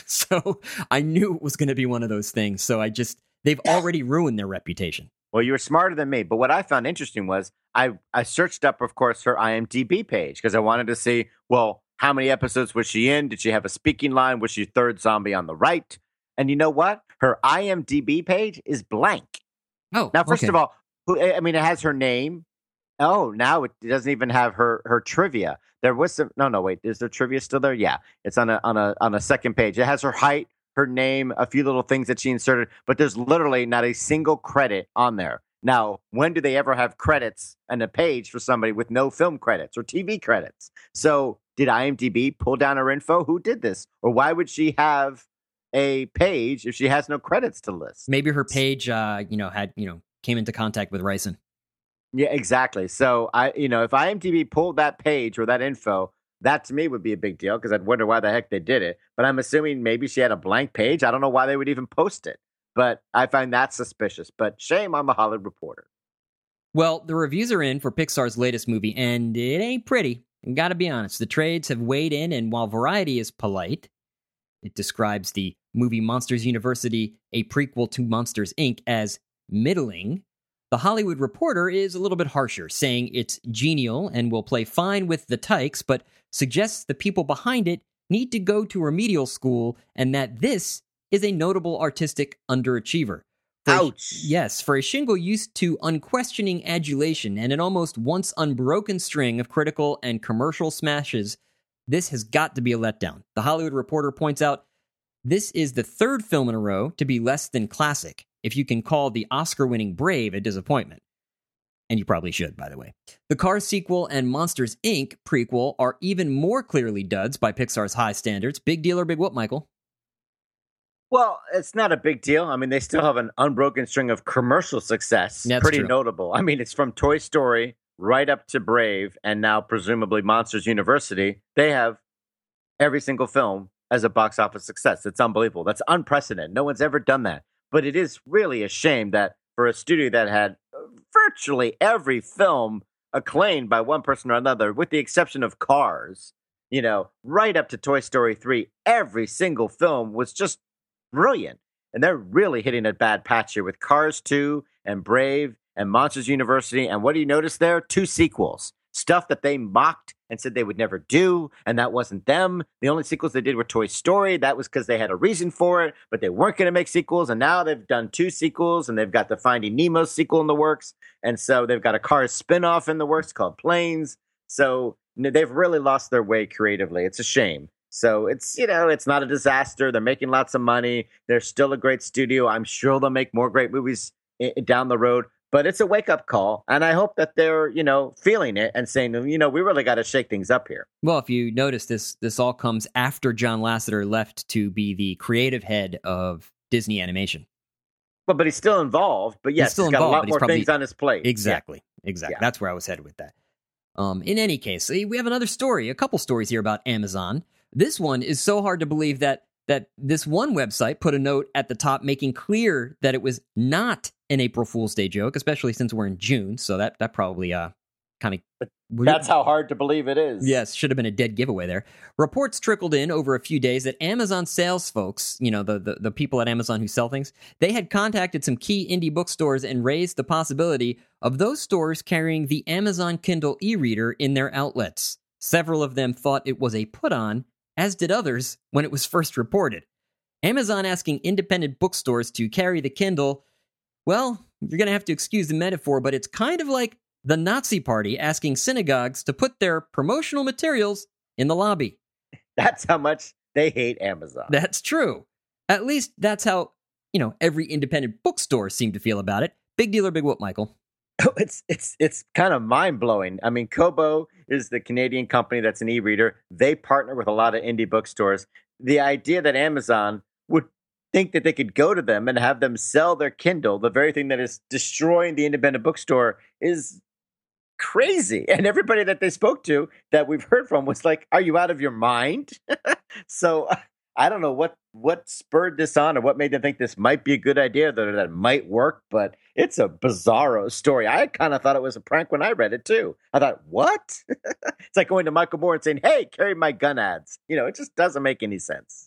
So I knew it was going to be one of those things. So I just, they've already ruined their reputation. Well, you were smarter than me. But what I found interesting was I, I searched up, of course, her I M D B page because I wanted to see, well, how many episodes was she in? Did she have a speaking line? Was she third zombie on the right? And you know what? Her I M D B page is blank. Oh, now, first okay. of all, who, I mean, it has her name. Oh, now it doesn't even have her her trivia. There was some. No, no, wait. Is there trivia still there? Yeah, it's on a on a on a second page. It has her height, her name, a few little things that she inserted, but there's literally not a single credit on there. Now, when do they ever have credits and a page for somebody with no film credits or T V credits? So, did I M D B pull down her info? Who did this, or why would she have a page if she has no credits to list? Maybe her page, uh, you know, had you know came into contact with Ryson. Yeah, exactly. So I, you know, if I M D B pulled that page or that info, that to me would be a big deal because I'd wonder why the heck they did it. But I'm assuming maybe she had a blank page. I don't know why they would even post it, but I find that suspicious. But shame on the Hollywood Reporter. Well, the reviews are in for Pixar's latest movie, and it ain't pretty. Gotta be honest. The trades have weighed in, and while Variety is polite, it describes the movie Monsters University, a prequel to Monsters, Incorporated, as middling. The Hollywood Reporter is a little bit harsher, saying it's genial and will play fine with the tykes, but suggests the people behind it need to go to remedial school and that this is a notable artistic underachiever. For Ouch. A, yes, for a shingle used to unquestioning adulation and an almost once unbroken string of critical and commercial smashes, this has got to be a letdown. The Hollywood Reporter points out this is the third film in a row to be less than classic, if you can call the Oscar-winning Brave a disappointment. And you probably should, by the way. The Cars sequel and Monsters, Incorporated prequel are even more clearly duds by Pixar's high standards. Big deal or big whoop, Michael? Well, it's not a big deal. I mean, they still have an unbroken string of commercial success. That's Pretty true. notable. I mean, it's from Toy Story right up to Brave and now presumably Monsters University. They have every single film as a box office success. It's unbelievable. That's unprecedented. No one's ever done that. But it is really a shame that for a studio that had virtually every film acclaimed by one person or another, with the exception of Cars, you know, right up to Toy Story three, every single film was just brilliant. And they're really hitting a bad patch here with Cars two and Brave and Monsters University. And what do you notice there? Two sequels. Stuff that they mocked and said they would never do, and that wasn't them. The only sequels they did were Toy Story. That was because they had a reason for it, but they weren't going to make sequels, and now they've done two sequels, and they've got the Finding Nemo sequel in the works, and so they've got a Cars spinoff in the works called Planes. So they've really lost their way creatively. It's a shame. So it's, you know, it's not a disaster. They're making lots of money. They're still a great studio. I'm sure they'll make more great movies down the road. But it's a wake-up call, and I hope that they're, you know, feeling it and saying, you know, we really got to shake things up here. Well, if you notice, this this all comes after John Lasseter left to be the creative head of Disney Animation. Well, but he's still involved. But yes, he's, still he's got involved, a lot more probably, things on his plate. Exactly, yeah. exactly. Yeah. That's where I was headed with that. Um, in any case, we have another story, a couple stories here about Amazon. This one is so hard to believe that that this one website put a note at the top making clear that it was not an April Fool's Day joke, especially since we're in June. So that that probably uh kind of that's how hard to believe it is. Yes, should have been a dead giveaway there. Reports trickled in over a few days that Amazon sales folks, you know, the, the the people at Amazon who sell things, they had contacted some key indie bookstores and raised the possibility of those stores carrying the Amazon Kindle e-reader in their outlets. Several of them thought it was a put-on, as did others when it was first reported. Amazon asking independent bookstores to carry the Kindle, well, you're going to have to excuse the metaphor, but it's kind of like the Nazi Party asking synagogues to put their promotional materials in the lobby. That's how much they hate Amazon. That's true. At least that's how, you know, every independent bookstore seemed to feel about it. Big deal or big whoop, Michael? It's it's it's kind of mind-blowing. I mean, Kobo is the Canadian company that's an e-reader. They partner with a lot of indie bookstores. The idea that Amazon would think that they could go to them and have them sell their Kindle, the very thing that is destroying the independent bookstore, is crazy. And everybody that they spoke to that we've heard from was like, are you out of your mind? So I don't know what what spurred this on or what made them think this might be a good idea, that that might work, but it's a bizarro story. I kind of thought it was a prank when I read it too. I thought, what? It's like going to Michael Moore and saying, hey, carry my gun ads. You know, it just doesn't make any sense.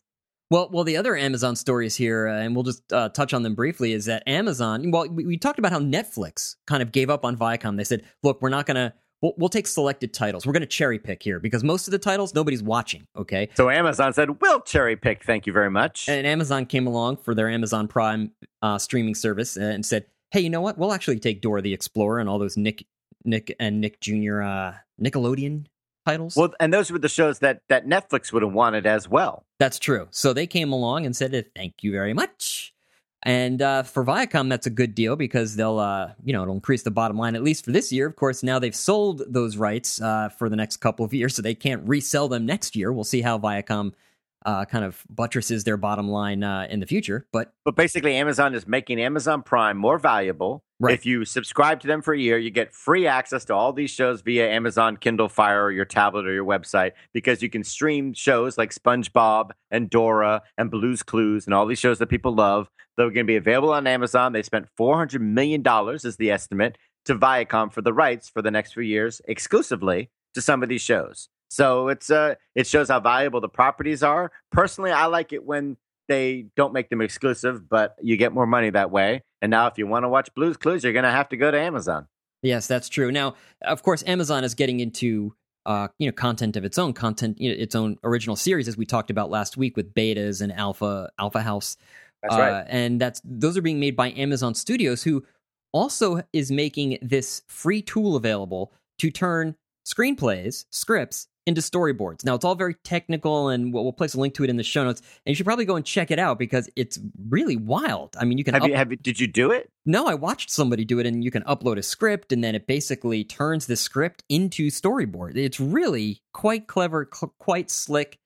Well, well, the other Amazon stories here, uh, and we'll just uh, touch on them briefly, is that Amazon, well, we, we talked about how Netflix kind of gave up on Viacom. They said, look, we're not going to, we'll, we'll take selected titles. We're going to cherry pick here because most of the titles, nobody's watching, okay? So Amazon said, we'll cherry pick, thank you very much. And Amazon came along for their Amazon Prime uh, streaming service and said, hey, you know what? We'll actually take Dora the Explorer and all those Nick, Nick and Nick Junior Uh, Nickelodeon titles. Well, and those were the shows that, that Netflix would have wanted as well. That's true. So they came along and said, thank you very much. And uh, for Viacom, that's a good deal because they'll, uh, you know, it'll increase the bottom line, at least for this year. Of course, now they've sold those rights uh, for the next couple of years, so they can't resell them next year. We'll see how Viacom uh, kind of buttresses their bottom line uh, in the future. But But basically, Amazon is making Amazon Prime more valuable. Right. If you subscribe to them for a year, you get free access to all these shows via Amazon Kindle Fire or your tablet or your website because you can stream shows like SpongeBob and Dora and Blue's Clues and all these shows that people love. They're going to be available on Amazon. They spent four hundred million dollars is the estimate to Viacom for the rights for the next few years exclusively to some of these shows. So it's uh, it shows how valuable the properties are. Personally, I like it when they don't make them exclusive, but you get more money that way. And now if you want to watch Blue's Clues, you're going to have to go to Amazon. yes, that's true. Now, of course, Amazon is getting into uh, you know content of its own, content, you know, its own original series, as we talked about last week with Betas and Alpha Alpha House. That's uh, right. And that's those are being made by Amazon Studios, who also is making this free tool available to turn screenplays, scripts, into storyboards. Now, it's all very technical, and we'll, we'll place a link to it in the show notes. And you should probably go and check it out because it's really wild. I mean, you can Have up- you have you, did you do it? No, I watched somebody do it, and you can upload a script, and then it basically turns the script into storyboard. It's really quite clever, cl- quite slick.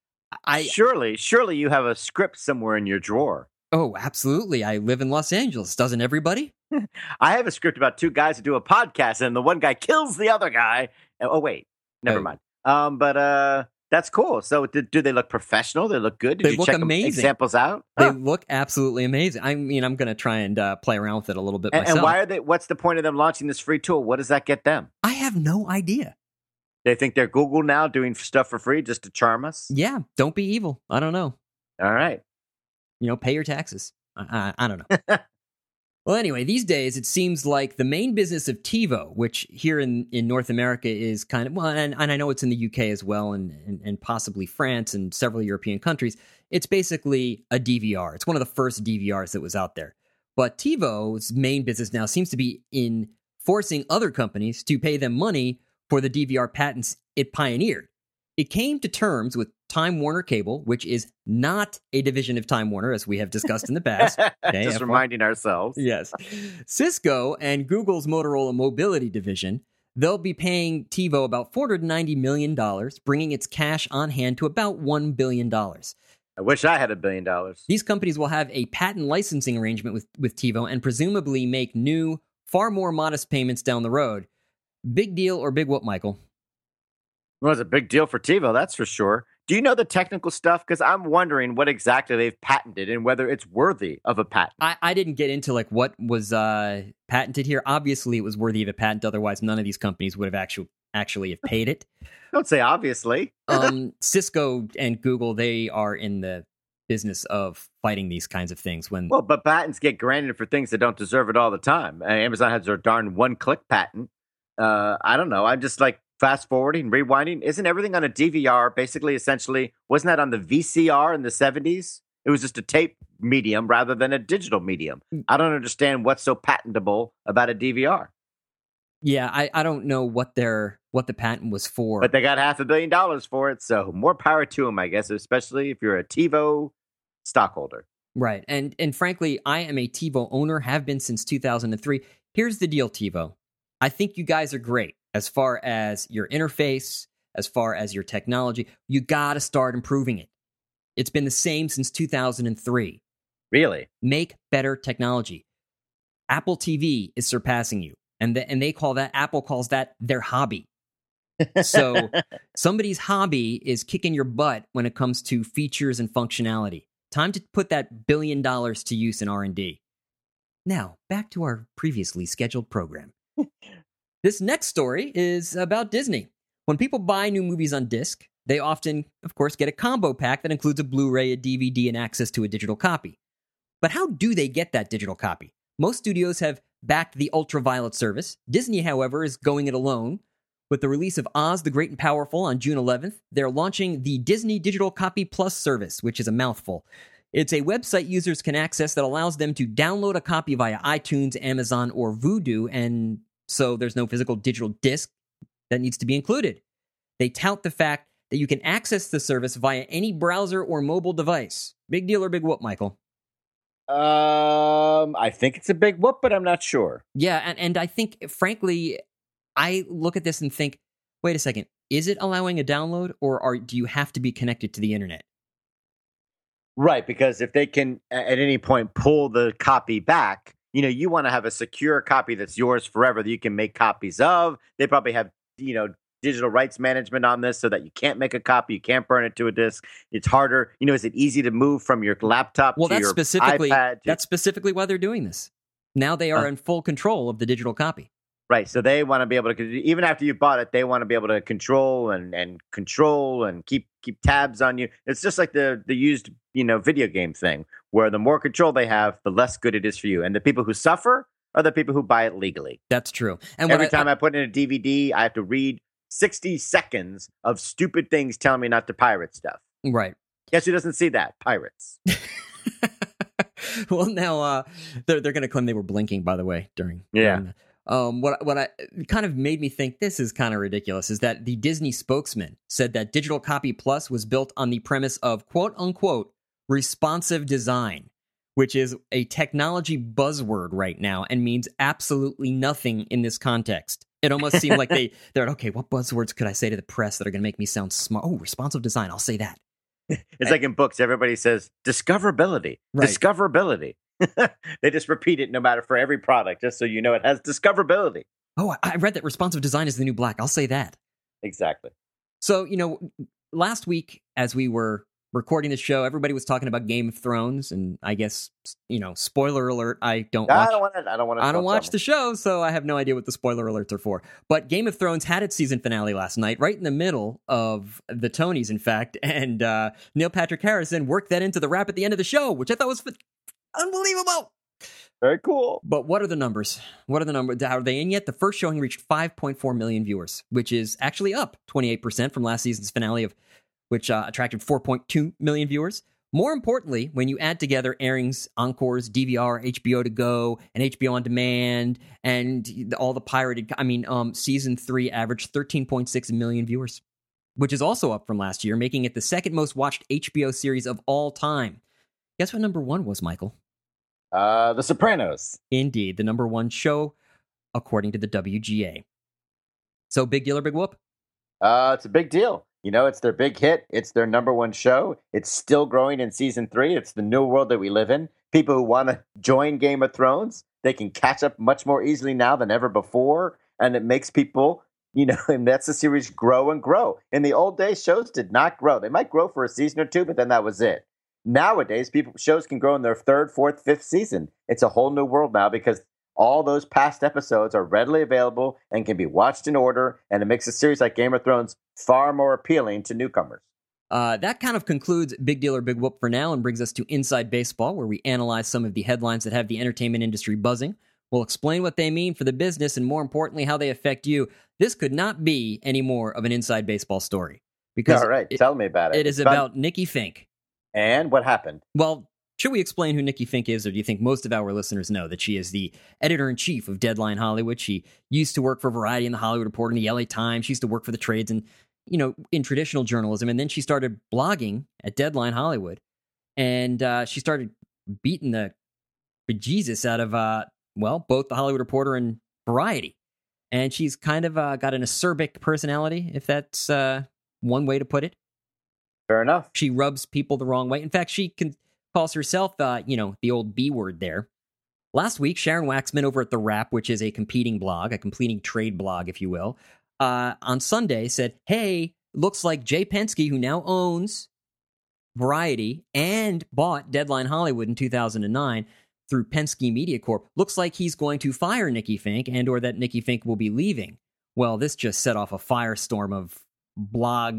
I surely, surely you have a script somewhere in your drawer. Oh, absolutely. I live in Los Angeles. Doesn't everybody? I have a script about two guys who do a podcast, and the one guy kills the other guy. Oh, wait, never Oh. mind. Um, but uh, that's cool. So, do, do they look professional? They look good. Did They you look check them- amazing. examples out? They Huh. look absolutely amazing. I mean, I'm going to try and uh, play around with it a little bit And, myself. and why are they? What's the point of them launching this free tool? What does that get them? I have no idea. They think they're Google now, doing stuff for free just to charm us. Yeah, don't be evil. I don't know. All right. You know, pay your taxes. I, I, I don't know. Well, anyway, these days it seems like the main business of TiVo, which here in, in North America is kind of, well, and, and I know it's in the U K as well, and, and, and possibly France and several European countries, it's basically a D V R. It's one of the first D V Rs that was out there. But TiVo's main business now seems to be in forcing other companies to pay them money for the D V R patents it pioneered. It came to terms with Time Warner Cable, which is not a division of Time Warner, as we have discussed in the past. Okay, just F Y- reminding ourselves. Yes. Cisco and Google's Motorola Mobility division, they'll be paying TiVo about four hundred ninety million dollars, bringing its cash on hand to about one billion dollars. I wish I had a billion dollars. These companies will have a patent licensing arrangement with, with TiVo and presumably make new, far more modest payments down the road. Big deal or big what, Michael? Well, it's a big deal for TiVo, that's for sure. Do you know the technical stuff? Because I'm wondering what exactly they've patented and whether it's worthy of a patent. I, I didn't get into like what was uh, patented here. Obviously, it was worthy of a patent. Otherwise, none of these companies would have actually actually have paid it. Don't say obviously. um, Cisco and Google, they are in the business of fighting these kinds of things. When Well, but patents get granted for things that don't deserve it all the time. Uh, Amazon has their darn one-click patent. Uh, I don't know. I'm just like fast forwarding, rewinding. Isn't everything on a D V R basically, essentially, wasn't that on the V C R in the seventies? It was just a tape medium rather than a digital medium. I don't understand what's so patentable about a D V R. yeah, I, I don't know what their what the patent was for. But they got half a billion dollars for it, so more power to them, I guess, especially if you're a TiVo stockholder. Right. And and frankly, I am a TiVo owner, have been since two thousand three. Here's the deal, TiVo. I think you guys are great as far as your interface, as far as your technology. You got to start improving it. It's been the same since two thousand three. Really? Make better technology. Apple T V is surpassing you. And, the, and they call that, Apple calls that their hobby. So somebody's hobby is kicking your butt when it comes to features and functionality. Time to put that billion dollars to use in R and D. Now, back to our previously scheduled program. This next story is about Disney. When people buy new movies on disc, they often, of course, get a combo pack that includes a Blu-ray, a D V D, and access to a digital copy. But how do they get that digital copy? Most studios have backed the Ultraviolet service. Disney, however, is going it alone. With the release of Oz the Great and Powerful on June eleventh, they're launching the Disney Digital Copy Plus service, which is a mouthful. It's a website users can access that allows them to download a copy via iTunes, Amazon, or Vudu, and so there's no physical digital disc that needs to be included. They tout the fact that you can access the service via any browser or mobile device. Big deal or big whoop, Michael? Um, I think it's a big whoop, but I'm not sure. Yeah, and, and I think, frankly, I look at this and think, wait a second, is it allowing a download, or are, do you have to be connected to the internet? Right, because if they can at any point pull the copy back, you know, you want to have a secure copy that's yours forever that you can make copies of. They probably have, you know, digital rights management on this so that you can't make a copy, you can't burn it to a disk. It's harder. You know, is it easy to move from your laptop well, to that's your specifically, iPad? To... That's specifically why they're doing this. Now they are uh, in full control of the digital copy. Right, so they want to be able to, even after you bought it, they want to be able to control and, and control and keep keep tabs on you. It's just like the the used, you know, video game thing, where the more control they have, the less good it is for you. And the people who suffer are the people who buy it legally. That's true. And every I, time I, I put in a D V D, I have to read sixty seconds of stupid things telling me not to pirate stuff. Right. Guess who doesn't see that? Pirates. Well, now uh, they're they're going to claim they were blinking, by the way, during. Yeah. During Um, what what I kind of made me think this is kind of ridiculous is that the Disney spokesman said that Digital Copy Plus was built on the premise of quote unquote responsive design, which is a technology buzzword right now and means absolutely nothing in this context. It almost seemed like they they're okay. What buzzwords could I say to the press that are going to make me sound smart? Oh, responsive design. I'll say that. It's and, like in books, everybody says discoverability, right. discoverability. They just repeat it no matter for every product, just so you know it has discoverability. Oh, I read that responsive design is the new black. I'll say that. Exactly. So, you know, last week as we were recording the show, everybody was talking about Game of Thrones, and I guess, you know, spoiler alert, I don't watch, I don't want to, I don't want to I don't watch the show, so I have no idea what the spoiler alerts are for. But Game of Thrones had its season finale last night, right in the middle of the Tonys, in fact, and uh, Neil Patrick Harrison worked that into the wrap at the end of the show, which I thought was unbelievable. Very cool. But what are the numbers? What are the numbers? Are they in yet? The first showing reached five point four million viewers, which is actually up twenty-eight percent from last season's finale, of which uh, attracted four point two million viewers. More importantly, when you add together airings, encores, D V R, H B O to go, and H B O on demand, and all the pirated, I mean, um, season three averaged thirteen point six million viewers, which is also up from last year, making it the second most watched H B O series of all time. Guess what number one was, Michael? Uh, The Sopranos. Indeed, the number one show, according to the W G A. So, big deal or big whoop? Uh, it's a big deal. You know, it's their big hit. It's their number one show. It's still growing in season three. It's the new world that we live in. People who want to join Game of Thrones, they can catch up much more easily now than ever before. And it makes people, you know, and that's the series grow and grow. In the old days, shows did not grow. They might grow for a season or two, but then that was it. Nowadays, people shows can grow in their third, fourth, fifth season. It's a whole new world now because all those past episodes are readily available and can be watched in order, and it makes a series like Game of Thrones far more appealing to newcomers. Uh, that kind of concludes Big Deal or Big Whoop for now and brings us to Inside Baseball, where we analyze some of the headlines that have the entertainment industry buzzing. We'll explain what they mean for the business and, more importantly, how they affect you. This could not be any more of an Inside Baseball story. Because all right, it, tell me about it. It is it's about fun. Nikki Fink. And what happened? Well, should we explain who Nikki Fink is, or do you think most of our listeners know that she is the editor-in-chief of Deadline Hollywood? She used to work for Variety and The Hollywood Reporter and the L A Times. She used to work for the trades and, you know, in traditional journalism. And then she started blogging at Deadline Hollywood. And uh, she started beating the bejesus out of, uh, well, both The Hollywood Reporter and Variety. And she's kind of uh, got an acerbic personality, if that's uh, one way to put it. Fair enough. She rubs people the wrong way. In fact, she can, calls herself, uh, you know, the old B word there. Last week, Sharon Waxman over at The Wrap, which is a competing blog, a competing trade blog, if you will, uh, on Sunday said, hey, looks like Jay Penske, who now owns Variety and bought Deadline Hollywood in two thousand nine through Penske Media Corp, looks like he's going to fire Nikki Fink and or that Nikki Fink will be leaving. Well, this just set off a firestorm of blog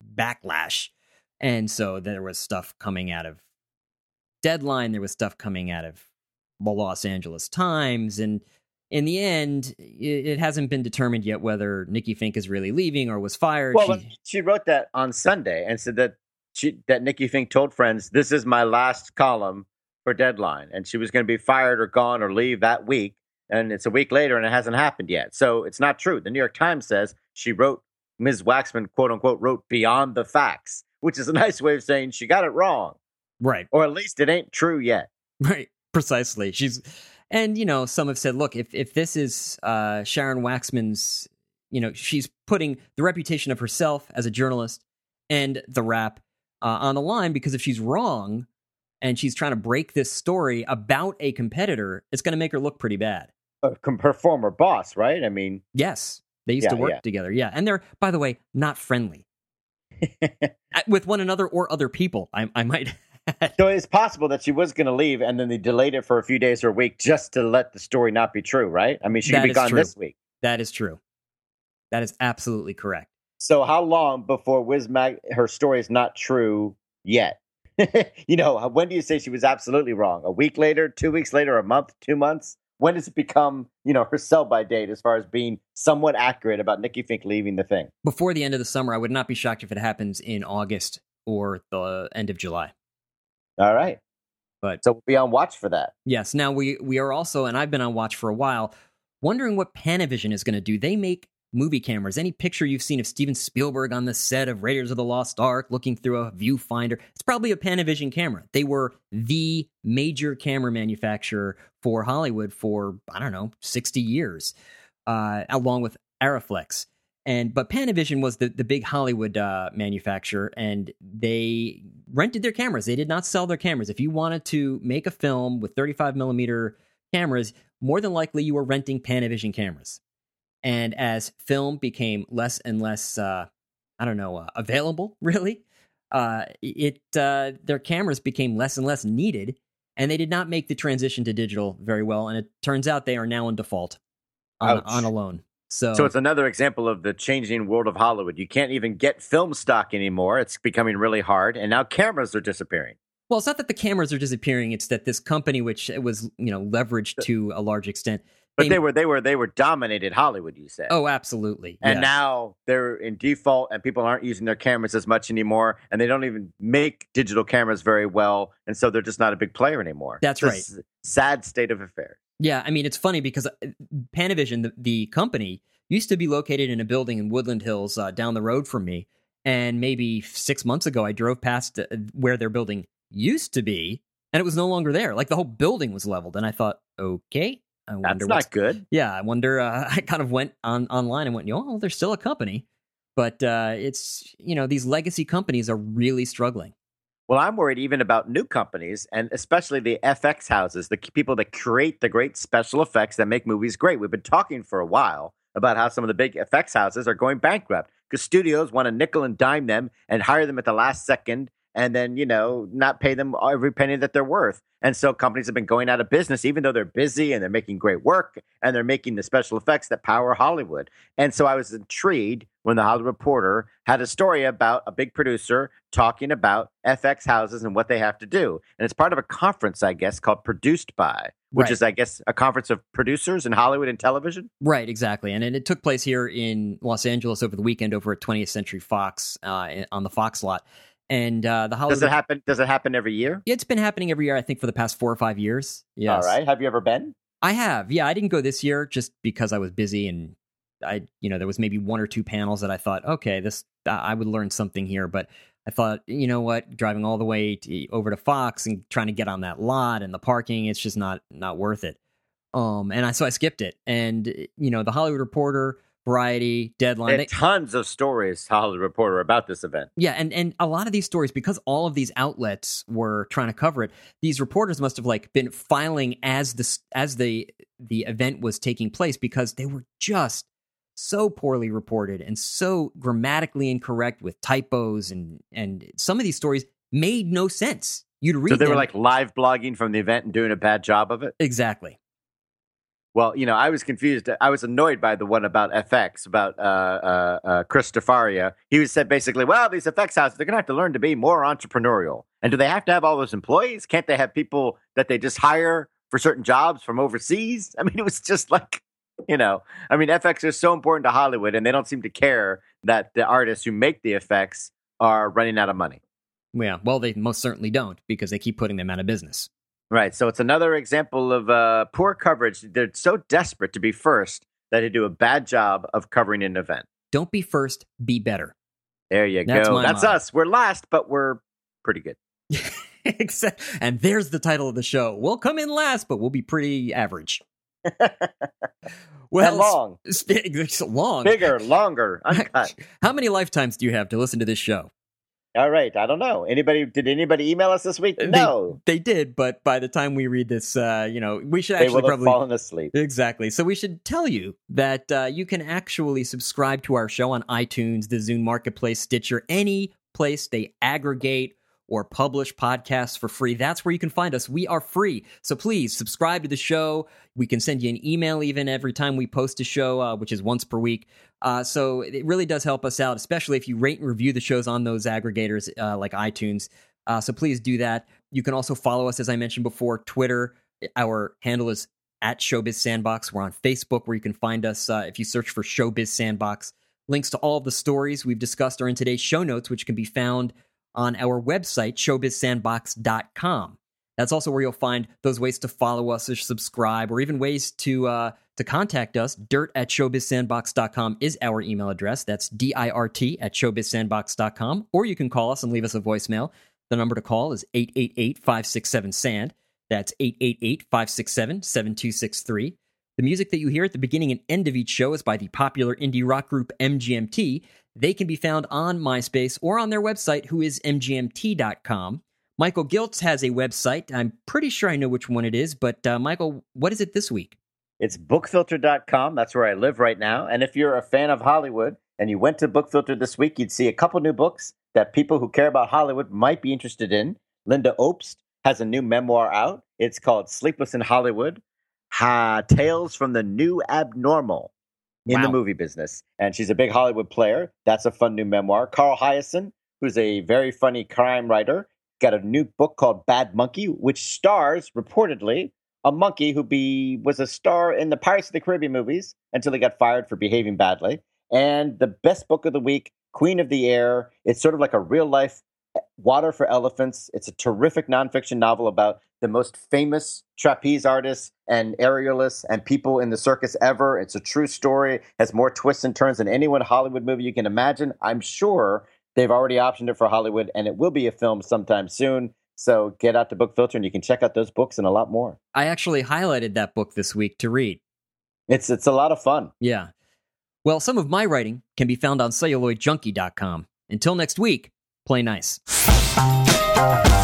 backlash. And so there was stuff coming out of Deadline. There was stuff coming out of the Los Angeles Times. And in the end, it, it hasn't been determined yet whether Nikki Fink is really leaving or was fired. Well, she, she wrote that on Sunday and said that she that Nikki Fink told friends, "This is my last column for Deadline," and she was going to be fired or gone or leave that week. And it's a week later, and it hasn't happened yet. So it's not true. The New York Times says she wrote, Miz Waxman, quote unquote, wrote beyond the facts, which is a nice way of saying she got it wrong. Right. Or at least it ain't true yet. Right. Precisely. She's, and, you know, some have said, look, if, if this is uh, Sharon Waxman's, you know, she's putting the reputation of herself as a journalist and the rap uh, on the line, because if she's wrong and she's trying to break this story about a competitor, it's going to make her look pretty bad. Uh, her former boss, right? I mean, yes, they used yeah, to work yeah. together. Yeah. And they're, by the way, not friendly with one another or other people. I, I might. So it's possible that she was going to leave and then they delayed it for a few days or a week just to let the story not be true, right? I mean, she That could be is gone true. this week. That is true. That is absolutely correct. So how long before Wiz Mag, her story is not true yet? You know, when do you say she was absolutely wrong? A week later, two weeks later, a month, two months? When does it become, you know, her sell-by date as far as being somewhat accurate about Nikki Fink leaving the thing? Before the end of the summer, I would not be shocked if it happens in August or the end of July. All right. But so we'll be on watch for that. Yes. Now we, we are also, and I've been on watch for a while, wondering what Panavision is going to do. They make movie cameras. Any picture you've seen of Steven Spielberg on the set of Raiders of the Lost Ark looking through a viewfinder, it's probably a Panavision camera. They were the major camera manufacturer for Hollywood for, I don't know, sixty years, uh, along with Arriflex. And but Panavision was the, the big Hollywood uh, manufacturer, and they rented their cameras. They did not sell their cameras. If you wanted to make a film with thirty-five millimeter cameras, more than likely you were renting Panavision cameras. And as film became less and less, uh, I don't know, uh, available, really, uh, it uh, their cameras became less and less needed, and they did not make the transition to digital very well. And it turns out they are now in default on, on a loan. So, so it's another example of the changing world of Hollywood. You can't even get film stock anymore. It's becoming really hard, and now cameras are disappearing. Well, it's not that the cameras are disappearing. It's that this company, which was, you know, leveraged to a large extent. But they, they were they were they were dominated Hollywood, you said. Oh, absolutely. And yes. Now they're in default, and people aren't using their cameras as much anymore, and they don't even make digital cameras very well, and so they're just not a big player anymore. That's it's right. A sad state of affairs. Yeah, I mean, it's funny because Panavision, the, the company, used to be located in a building in Woodland Hills uh, down the road from me. And maybe six months ago, I drove past uh, where their building used to be, and it was no longer there. Like the whole building was leveled. And I thought, okay, I wonder That's what's not good. Yeah, I wonder. Uh, I kind of went on online and went, oh, there's still a company. But uh, it's, you know, these legacy companies are really struggling. Well, I'm worried even about new companies, and especially the F X houses, the people that create the great special effects that make movies great. We've been talking for a while about how some of the big effects houses are going bankrupt because studios want to nickel and dime them and hire them at the last second and then, you know, not pay them every penny that they're worth. And so companies have been going out of business, even though they're busy and they're making great work and they're making the special effects that power Hollywood. And so I was intrigued when the Hollywood Reporter had a story about a big producer talking about F X houses and what they have to do. And it's part of a conference, I guess, called Produced By, which Right. is, I guess, a conference of producers in Hollywood and television. Right, exactly. And it, it took place here in Los Angeles over the weekend over at twentieth Century Fox uh, on the Fox lot. And uh, the Hollywood. Does it happen? Does it happen every year? It's been happening every year, I think, for the past four or five years. Yes. All right. Have you ever been? I have. Yeah, I didn't go this year just because I was busy, and I, you know, there was maybe one or two panels that I thought, okay, this I would learn something here. But I thought, you know what, driving all the way to, over to Fox and trying to get on that lot and the parking, it's just not not worth it. Um, and I so I skipped it. And you know, the Hollywood Reporter, Variety, Deadline, They, tons of stories, Hollywood Reporter, about this event. Yeah, and, and a lot of these stories, because all of these outlets were trying to cover it, these reporters must have like been filing as the as the the event was taking place because they were just so poorly reported and so grammatically incorrect with typos, and and some of these stories made no sense. You'd read So they them. were like live blogging from the event and doing a bad job of it? Exactly. Well, you know, I was confused. I was annoyed by the one about F X, about uh, uh, uh, Chris Defaria. He was said basically, well, these F X houses, they're going to have to learn to be more entrepreneurial. And do they have to have all those employees? Can't they have people that they just hire for certain jobs from overseas? I mean, it was just like, you know, I mean, F X is so important to Hollywood, and they don't seem to care that the artists who make the effects are running out of money. Yeah, well, they most certainly don't, because they keep putting them out of business. Right. So it's another example of uh, poor coverage. They're so desperate to be first that they do a bad job of covering an event. Don't be first, be better. There you That's go. my That's motto. us. We're last, but we're pretty good. Except, and there's the title of the show. We'll come in last, but we'll be pretty average. Well, and long. It's long. Bigger, longer, uncut. How many lifetimes do you have to listen to this show? All right. I don't know. Anybody? Did anybody email us this week? No. They, they did, but by the time we read this, uh, you know, we should They actually will have probably fallen asleep. Exactly. So we should tell you that uh, you can actually subscribe to our show on iTunes, the Zune Marketplace, Stitcher, any place they aggregate or publish podcasts for free. That's where you can find us. We are free. So please subscribe to the show. We can send you an email even every time we post a show, uh, which is once per week. Uh, so it really does help us out, especially if you rate and review the shows on those aggregators uh, like iTunes. Uh, so please do that. You can also follow us, as I mentioned before, Twitter. Our handle is at Showbiz Sandbox. We're on Facebook, where you can find us uh, if you search for Showbiz Sandbox. Links to all of the stories we've discussed are in today's show notes, which can be found on our website, showbiz sandbox dot com. That's also where you'll find those ways to follow us or subscribe, or even ways to uh, to contact us. Dirt at showbiz sandbox dot com is our email address. That's D I R T at showbiz sandbox dot com. Or you can call us and leave us a voicemail. The number to call is eight eight eight, five six seven, S A N D. That's eight eight eight, five six seven, seven two six three. The music that you hear at the beginning and end of each show is by the popular indie rock group M G M T. They can be found on MySpace or on their website, who is M G M T dot com. Michael Giltz has a website. I'm pretty sure I know which one it is, but uh, Michael, what is it this week? It's book filter dot com. That's where I live right now. And if you're a fan of Hollywood and you went to BookFilter this week, you'd see a couple new books that people who care about Hollywood might be interested in. Linda Obst has a new memoir out. It's called Sleepless in Hollywood, ha, Tales from the New Abnormal in Wow. the movie business. And she's a big Hollywood player. That's a fun new memoir. Carl Hyacin, who's a very funny crime writer, got a new book called Bad Monkey, which stars, reportedly, a monkey who be was a star in the Pirates of the Caribbean movies until he got fired for behaving badly. And the best book of the week, Queen of the Air. It's sort of like a real-life Water for Elephants. It's a terrific nonfiction novel about the most famous trapeze artists and aerialists and people in the circus ever. It's a true story, has more twists and turns than any one Hollywood movie you can imagine. I'm sure they've already optioned it for Hollywood, and it will be a film sometime soon. So get out to BookFilter, and you can check out those books and a lot more. I actually highlighted that book this week to read. It's it's a lot of fun. Yeah. Well, some of my writing can be found on celluloid junkie dot com. Until next week, play nice.